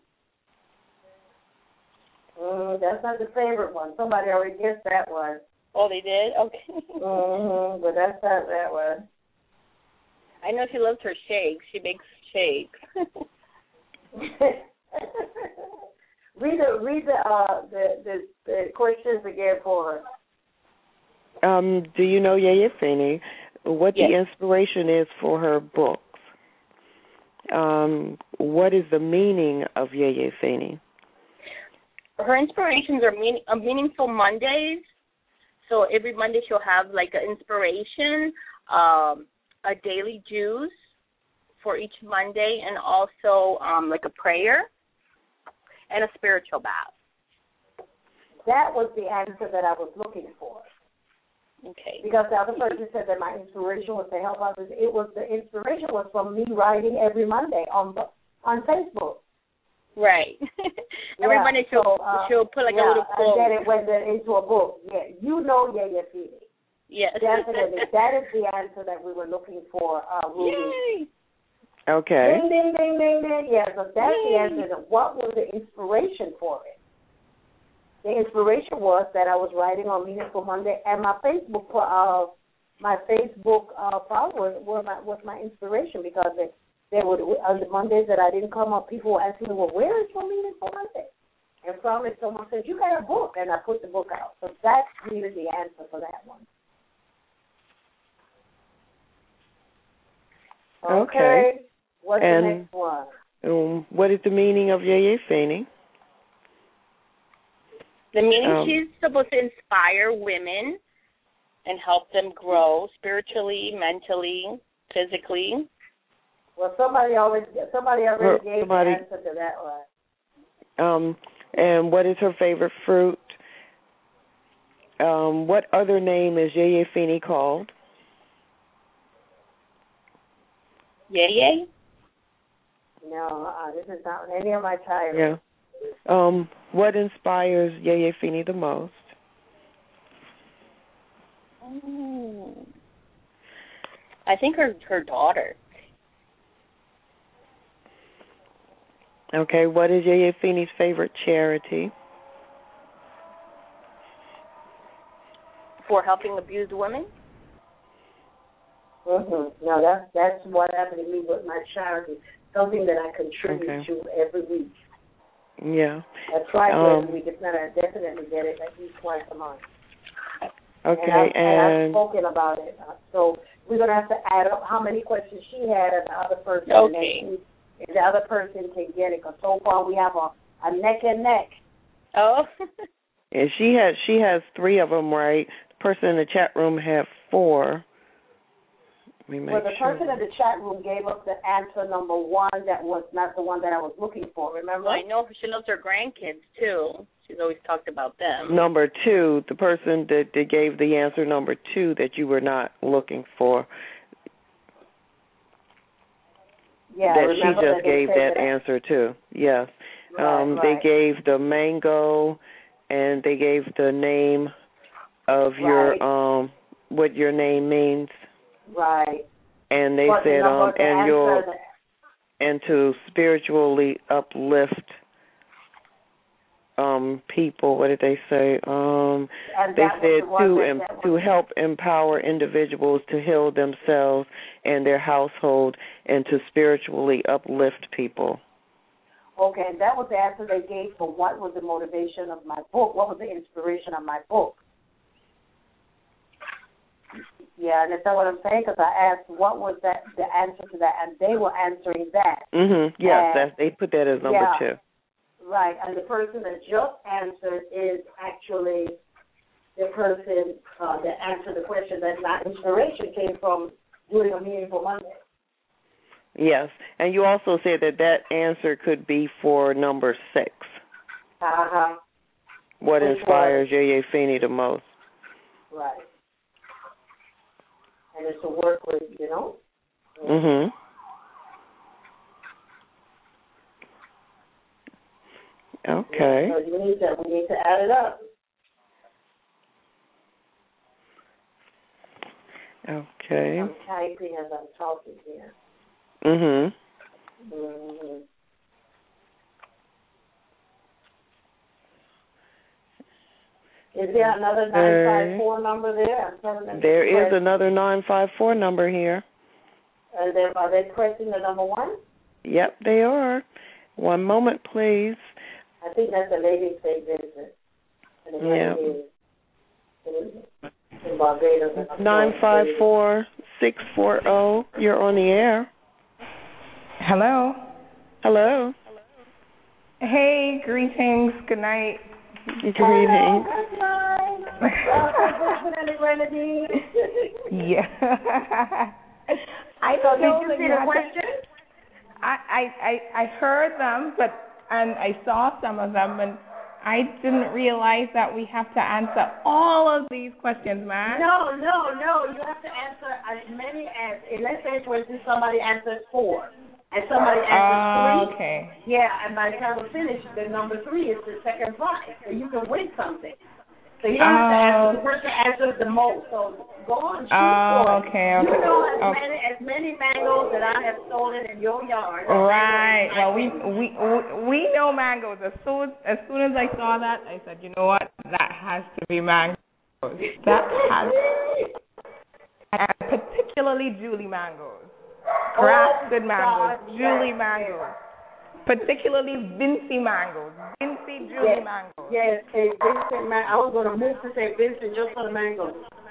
Mm, that's not the favorite one. Somebody already guessed that one. Oh, they did? Okay. Mm-hmm, but that's not that one. I know she loves her shakes. She makes shakes. read the read the uh the, the the questions again for her. Um, do you know Yeye Feeney? What Yes. the inspiration is for her books? Um, what is the meaning of Yeye Feeney? Her inspirations are mean, uh, Meaningful Mondays. So every Monday she'll have like an inspiration, um, a daily juice for each Monday, and also um, like a prayer and a spiritual bath. That was the answer that I was looking for. Okay. Because the other person said that my inspiration was to help others. It was the inspiration was from me writing every Monday on on Facebook. Right. Every Yeah, Monday she'll so, uh, she'll put like yeah, a little quote. and then it went into a book. Yeah, you know Yeye Feeney. Yes. Definitely. That is the answer that we were looking for, uh, Ruby. Yay. Okay. Ding, ding, ding, ding, ding. Yeah, so that's Yay. the answer. What was the inspiration for it? The inspiration was that I was writing on Meaningful Monday, and my Facebook, uh, my Facebook uh, followers were my, was my inspiration because they, they would on the Mondays that I didn't come up, people were asking me, well, where is your Meaningful Monday? And finally, someone said, you got a book, and I put the book out. So that's really the answer for that one. Okay. Okay. What's And, the next one? Um, what is the meaning of Yeye Feeney? The meaning Um, she's supposed to inspire women and help them grow spiritually, mentally, physically. Well, somebody always somebody already Well, gave somebody- the answer to that one. Um, and what is her favorite fruit? Um, what other name is Yeye Feeney called? Yeye? No, uh, this is not any of my titles. Yeah. Um, what inspires Yeye Feeney the most? Mm. I think her her daughter. Okay, what is Yeye Feeney's favorite charity? For helping abused women? Mm-hmm. No, that's that's what happened to me with my charity. Something that I contribute Okay. to every week. Yeah. I try to Um, every week. It's not. I definitely get it at least twice a month. Okay, and I've, and I've and spoken about it. Uh, So we're gonna have to add up how many questions she had and the other person. Okay. And then see if the other person can get it. Because so far we have a, a neck and neck. Oh. and she has she has three of them, right? The person in the chat room had four. Let me make Well, the sure. person in the chat room gave us the answer number one that was not the one that I was looking for, remember? Well, I know she loves her grandkids, too. She's always talked about them. Number two, the person that, that gave the answer number two that you were not looking for, Yeah, that I she remember just that they gave said that answer too. Yes. Right, um, right. They gave the mango, and they gave the name of your Right. um what your name means, Right. and they But the said number- um the and answer your that- and to spiritually uplift um people. What did they say? Um and they that was said the one to that- em- that to was- help empower individuals to heal themselves and their household, and to spiritually uplift people. Okay, and that was the answer they gave for what was the motivation of my book, what was the inspiration of my book. Yeah, and that's not what I'm saying, because I asked what was that the answer to that, and they were answering that. Mhm. Yes, And- that's, they put that as number yeah. two. Right, and the person that just answered is actually the person uh, that answered the question. That's not inspiration, came from doing a meaningful Monday. Yes, and you also said that that answer could be for number six. Uh-huh. What Which inspires Yeye Feeney the most? Right. And it's to work with, you know? Mm-hmm. Okay. Yeah, so we need to, we need to add it up. Okay. I'm typing as I'm talking here. Mm-hmm. Mm-hmm. Is there another nine five four number there? I'm there is another nine five four number here. Are they, are they pressing the number one? Yep, they are. One moment, please. I think that's the lady Saint Vincent. Yeah. In Barbados. Nine five four six four zero. You're on the air. Hello. Hello. Hey, greetings. Good night. Greetings. Good night. Yeah. I so know did you see the question? I, I, I, I heard them, but and I saw some of them, and I didn't realize that we have to answer all of these questions, man. No, no, no. You have to answer as many as. Let's say, for instance, somebody answers four, and somebody answers uh, three. Okay. Yeah, and by the time we finish, the number three is the second prize, so you can win something. So you don't have to answer the person that answers the most. So go on, shoot Oh, for it. okay, okay. You know as okay. many as many mangoes that I have stolen in your yard. Right. Well, we we we know mangoes. As soon as soon as I saw that, I said, you know what? That has to be mangoes. That has, and particularly Julie mangoes, crafted oh, mangoes, God, Julie yes, mangoes, particularly Vincy mangoes, Vincy Julie yes, mangoes. Yes, hey, Vincent. Man, I was going to move to say Vincent just for the mangoes.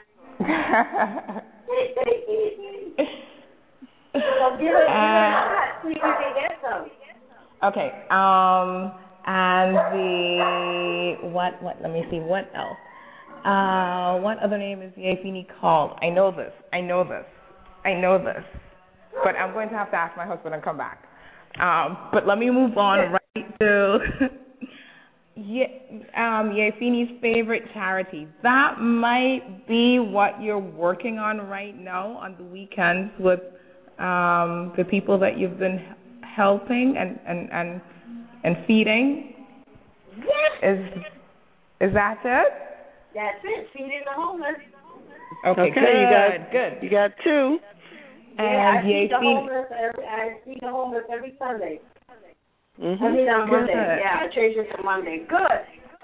So give it, give it a shot. See if you can get some. Okay. Um, and the what? What? Let me see. What else? Uh, what other name is Yeye Feeney called? I know this. I know this. I know this. But I'm going to have to ask my husband and come back. Um, but let me move on right to yeah, um, Yeye Feeney's favorite charity. That might be what you're working on right now on the weekends with um, the people that you've been helping and, and, and, and feeding. Yes. Is is that it? That's it. Feeding the homeless. Okay, okay good. You got, good. You got two. Yeah, and I feed the Feeney. homeless every. I feed the homeless every Sunday. Mm-hmm. I mean on Good. Monday. Yeah, I change it to Monday. Good.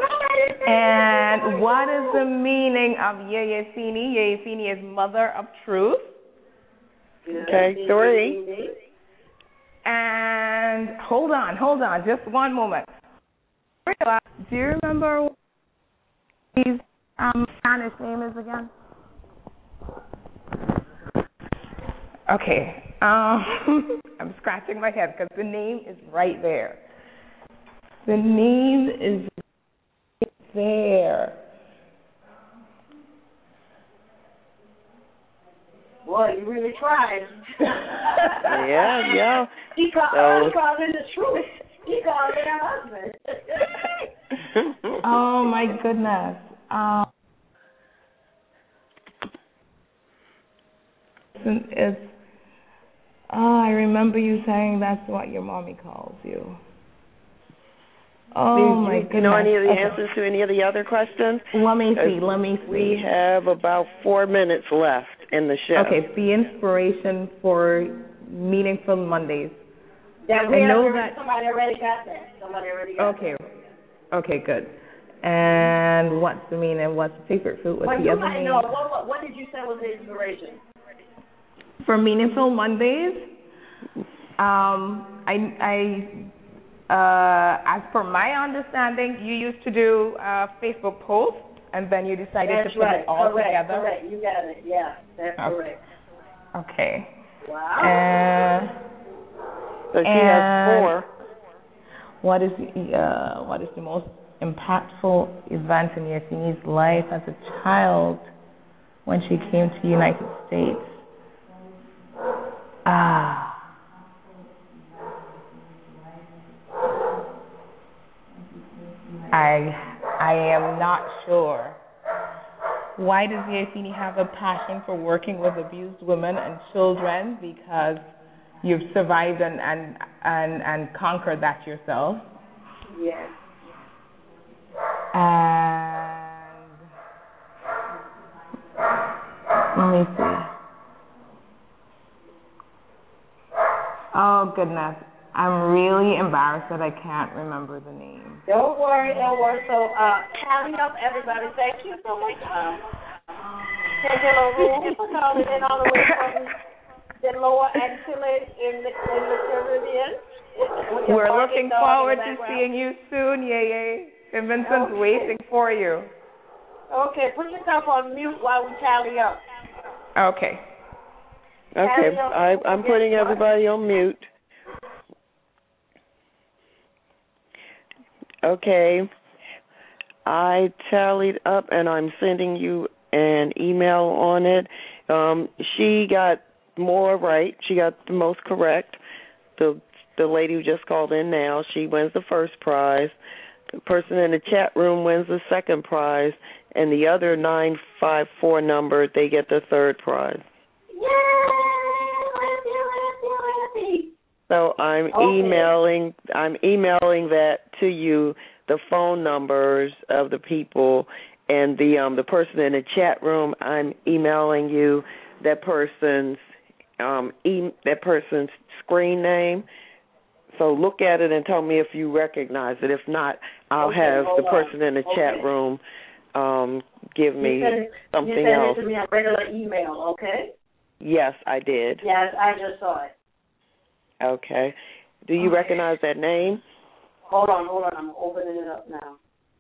And what is the meaning of Yeye Feeney? Yeye Feeney is Mother of Truth. Okay, three. And hold on, hold on, just one moment. Do you remember what his um, Spanish name is again? Okay, um, I'm scratching my head because the name is right there. The name is right there. Boy, you really tried. yeah, yeah. He called, so, he called it the truth. He called it her husband. Oh, my goodness. Um, it's, oh, I remember you saying that's what your mommy calls you. Oh, do, my you, goodness. You know any of the okay. answers to any of the other questions? Let me see, let me see. We have about four minutes left in the show. Okay, the inspiration for Meaningful Mondays. Yeah, we I know already, that. Somebody already got that. Somebody already got Okay. that. Okay, good. And what's the meaning? What's the favorite food? What's well, the you other might name? know. What, what, what did you say was the inspiration? For Meaningful Mondays, um, I, I, uh, as per my understanding, you used to do uh, Facebook posts, and then you decided That's to put right. it all correct, together. Correct. You got it. Yeah, that's Okay. correct. Okay. Wow. And so she and, has four. What is the, uh, what is the most impactful event in Yefini's life as a child when she came to the United States? Ah. I I am not sure. Why does Yefini have a passion for working with abused women and children? Because you've survived and, and, and, and conquered that yourself. Yes. And let me see. Oh, goodness. I'm really embarrassed that I can't remember the name. Don't worry, don't worry. So, uh, tally up, everybody. Thank you so much. Um, Angela Rue for calling in all the way from the Lower Antilles in the, in the Caribbean. We're looking forward to seeing you soon, Yeye. And Vincent's okay. Waiting for you. Okay, put yourself on mute while we tally up. Okay. Okay, I, I'm putting everybody on mute. Okay, I tallied up, and I'm sending you an email on it. Um, she got more right. She got the most correct. The the lady who just called in now, she wins the first prize. The person in the chat room wins the second prize, and the other nine five four number, they get the third prize. So I'm okay. emailing I'm emailing that to you, the phone numbers of the people, and the um the person in the chat room. I'm emailing you that person's um e- that person's screen name. So look at it and tell me if you recognize it. If not, I'll okay, have the person on. in the okay. chat room um give me you send, something you send else. It to me a regular email, okay? Yes, I did. Yes, I just saw it. Okay. Do you okay. recognize that name? Hold on, hold on. I'm opening it up now.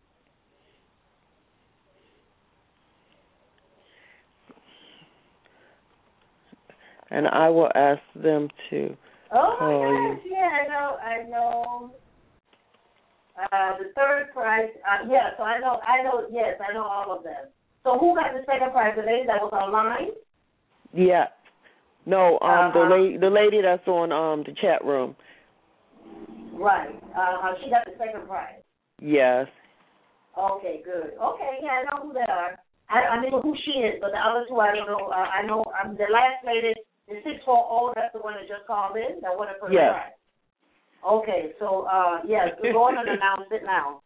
And I will ask them to oh call my gosh, you. Yeah, I know, I know. Uh, the third prize, uh, yeah, so I know, I know, yes, I know all of them. So who got the second prize? The lady that was online? Yeah. No, um, uh-huh. the lady, the lady that's on um the chat room. Right. Uh, she got the second prize. Yes. Okay, good. Okay, yeah, I know who they are. I, I know who she is, but the other two I don't know. Uh, I know um, the last lady, the six four zero. That's the one that just called in. That one for the yes. prize. Okay, so uh, yes, we're going to announce it now.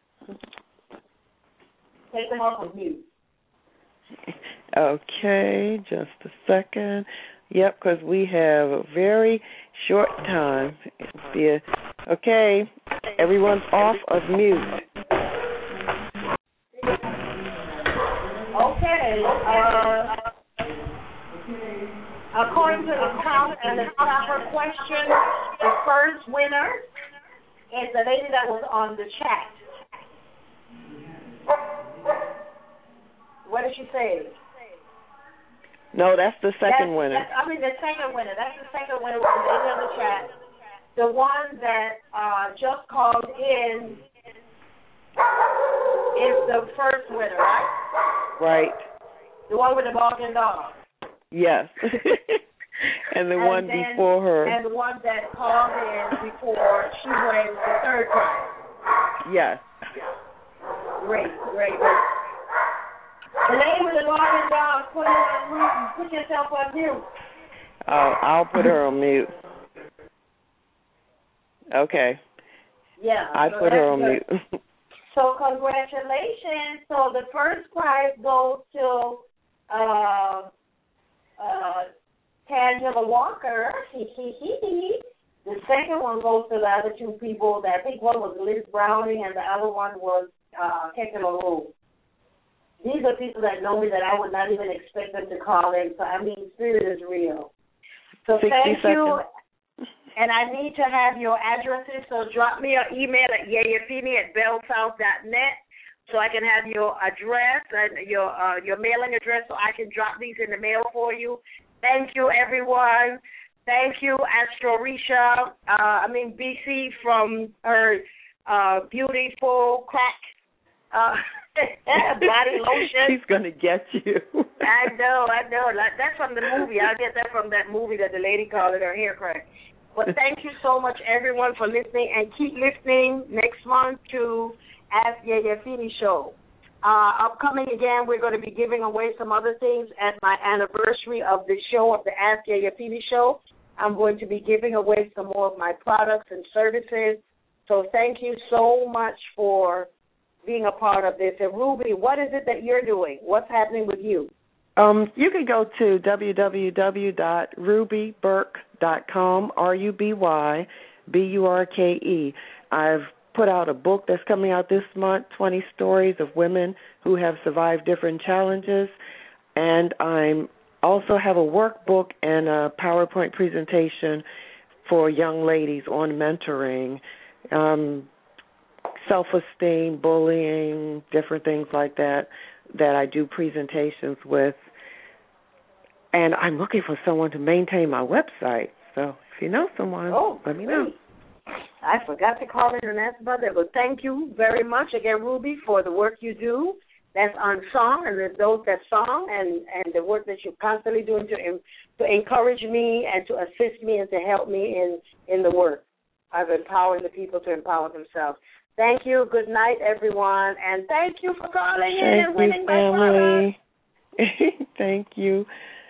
Take them off of mute. Okay, just a second. Yep, because we have a very short time. Yeah. Okay, everyone's off of mute. Okay. Uh, according to the count and the proper question, the first winner is the lady that was on the chat. What did she say? No, that's the second that's, winner. That's, I mean, the second winner. That's the second winner with the lady on the chat. The one that uh, just called in is the first winner, right? Right. The one with the barking dog. Yes. and the and one then, before her. And the one that called in before she wins the third prize. Yes. Great, great, great. The lady with the barking dog, put, on, put yourself on mute. Oh, I'll put her on mute. Okay. Yeah. I so put her on good. mute. So congratulations. So the first prize goes to uh, uh, Tangela Walker. The second one goes to the other two people. I think one was Liz Browning and the other one was uh, Kevin LaRue. These are people that know me that I would not even expect them to call in. So, I mean, spirit is real. So thank seconds. you. And I need to have your addresses, so drop me an email at yayafini at bellsouth dot net so I can have your address and your uh, your mailing address so I can drop these in the mail for you. Thank you, everyone. Thank you, Astro Risha. Uh, I mean, B C from her uh, beautiful crack uh, body lotion. She's going to get you. I know, I know. That's from the movie. I get that from that movie that the lady called it her hair crack. But thank you so much, everyone, for listening, and keep listening next month to Ask Yaya Feeney Show. Uh, upcoming again, we're going to be giving away some other things at my anniversary of the show, of the Ask Yaya Feeney Show. I'm going to be giving away some more of my products and services. So thank you so much for being a part of this. And Ruby, what is it that you're doing? What's happening with you? Um, you can go to w w w dot ruby burke dot com, R U B Y B U R K E. I've put out a book that's coming out this month, twenty stories of women who have survived different challenges. And I'm also have a workbook and a PowerPoint presentation for young ladies on mentoring, um, self-esteem, bullying, different things like that, that I do presentations with. And I'm looking for someone to maintain my website. So if you know someone, oh, let me great. know. I forgot to call in and ask about that, but thank you very much again, Ruby, for the work you do. That's unsung, and there's those that song, and, and the work that you're constantly doing to to encourage me and to assist me and to help me in, in the work of empowering the people to empower themselves. Thank you. Good night, everyone, and thank you for calling in Thank and winning you, my product. family. Thank you.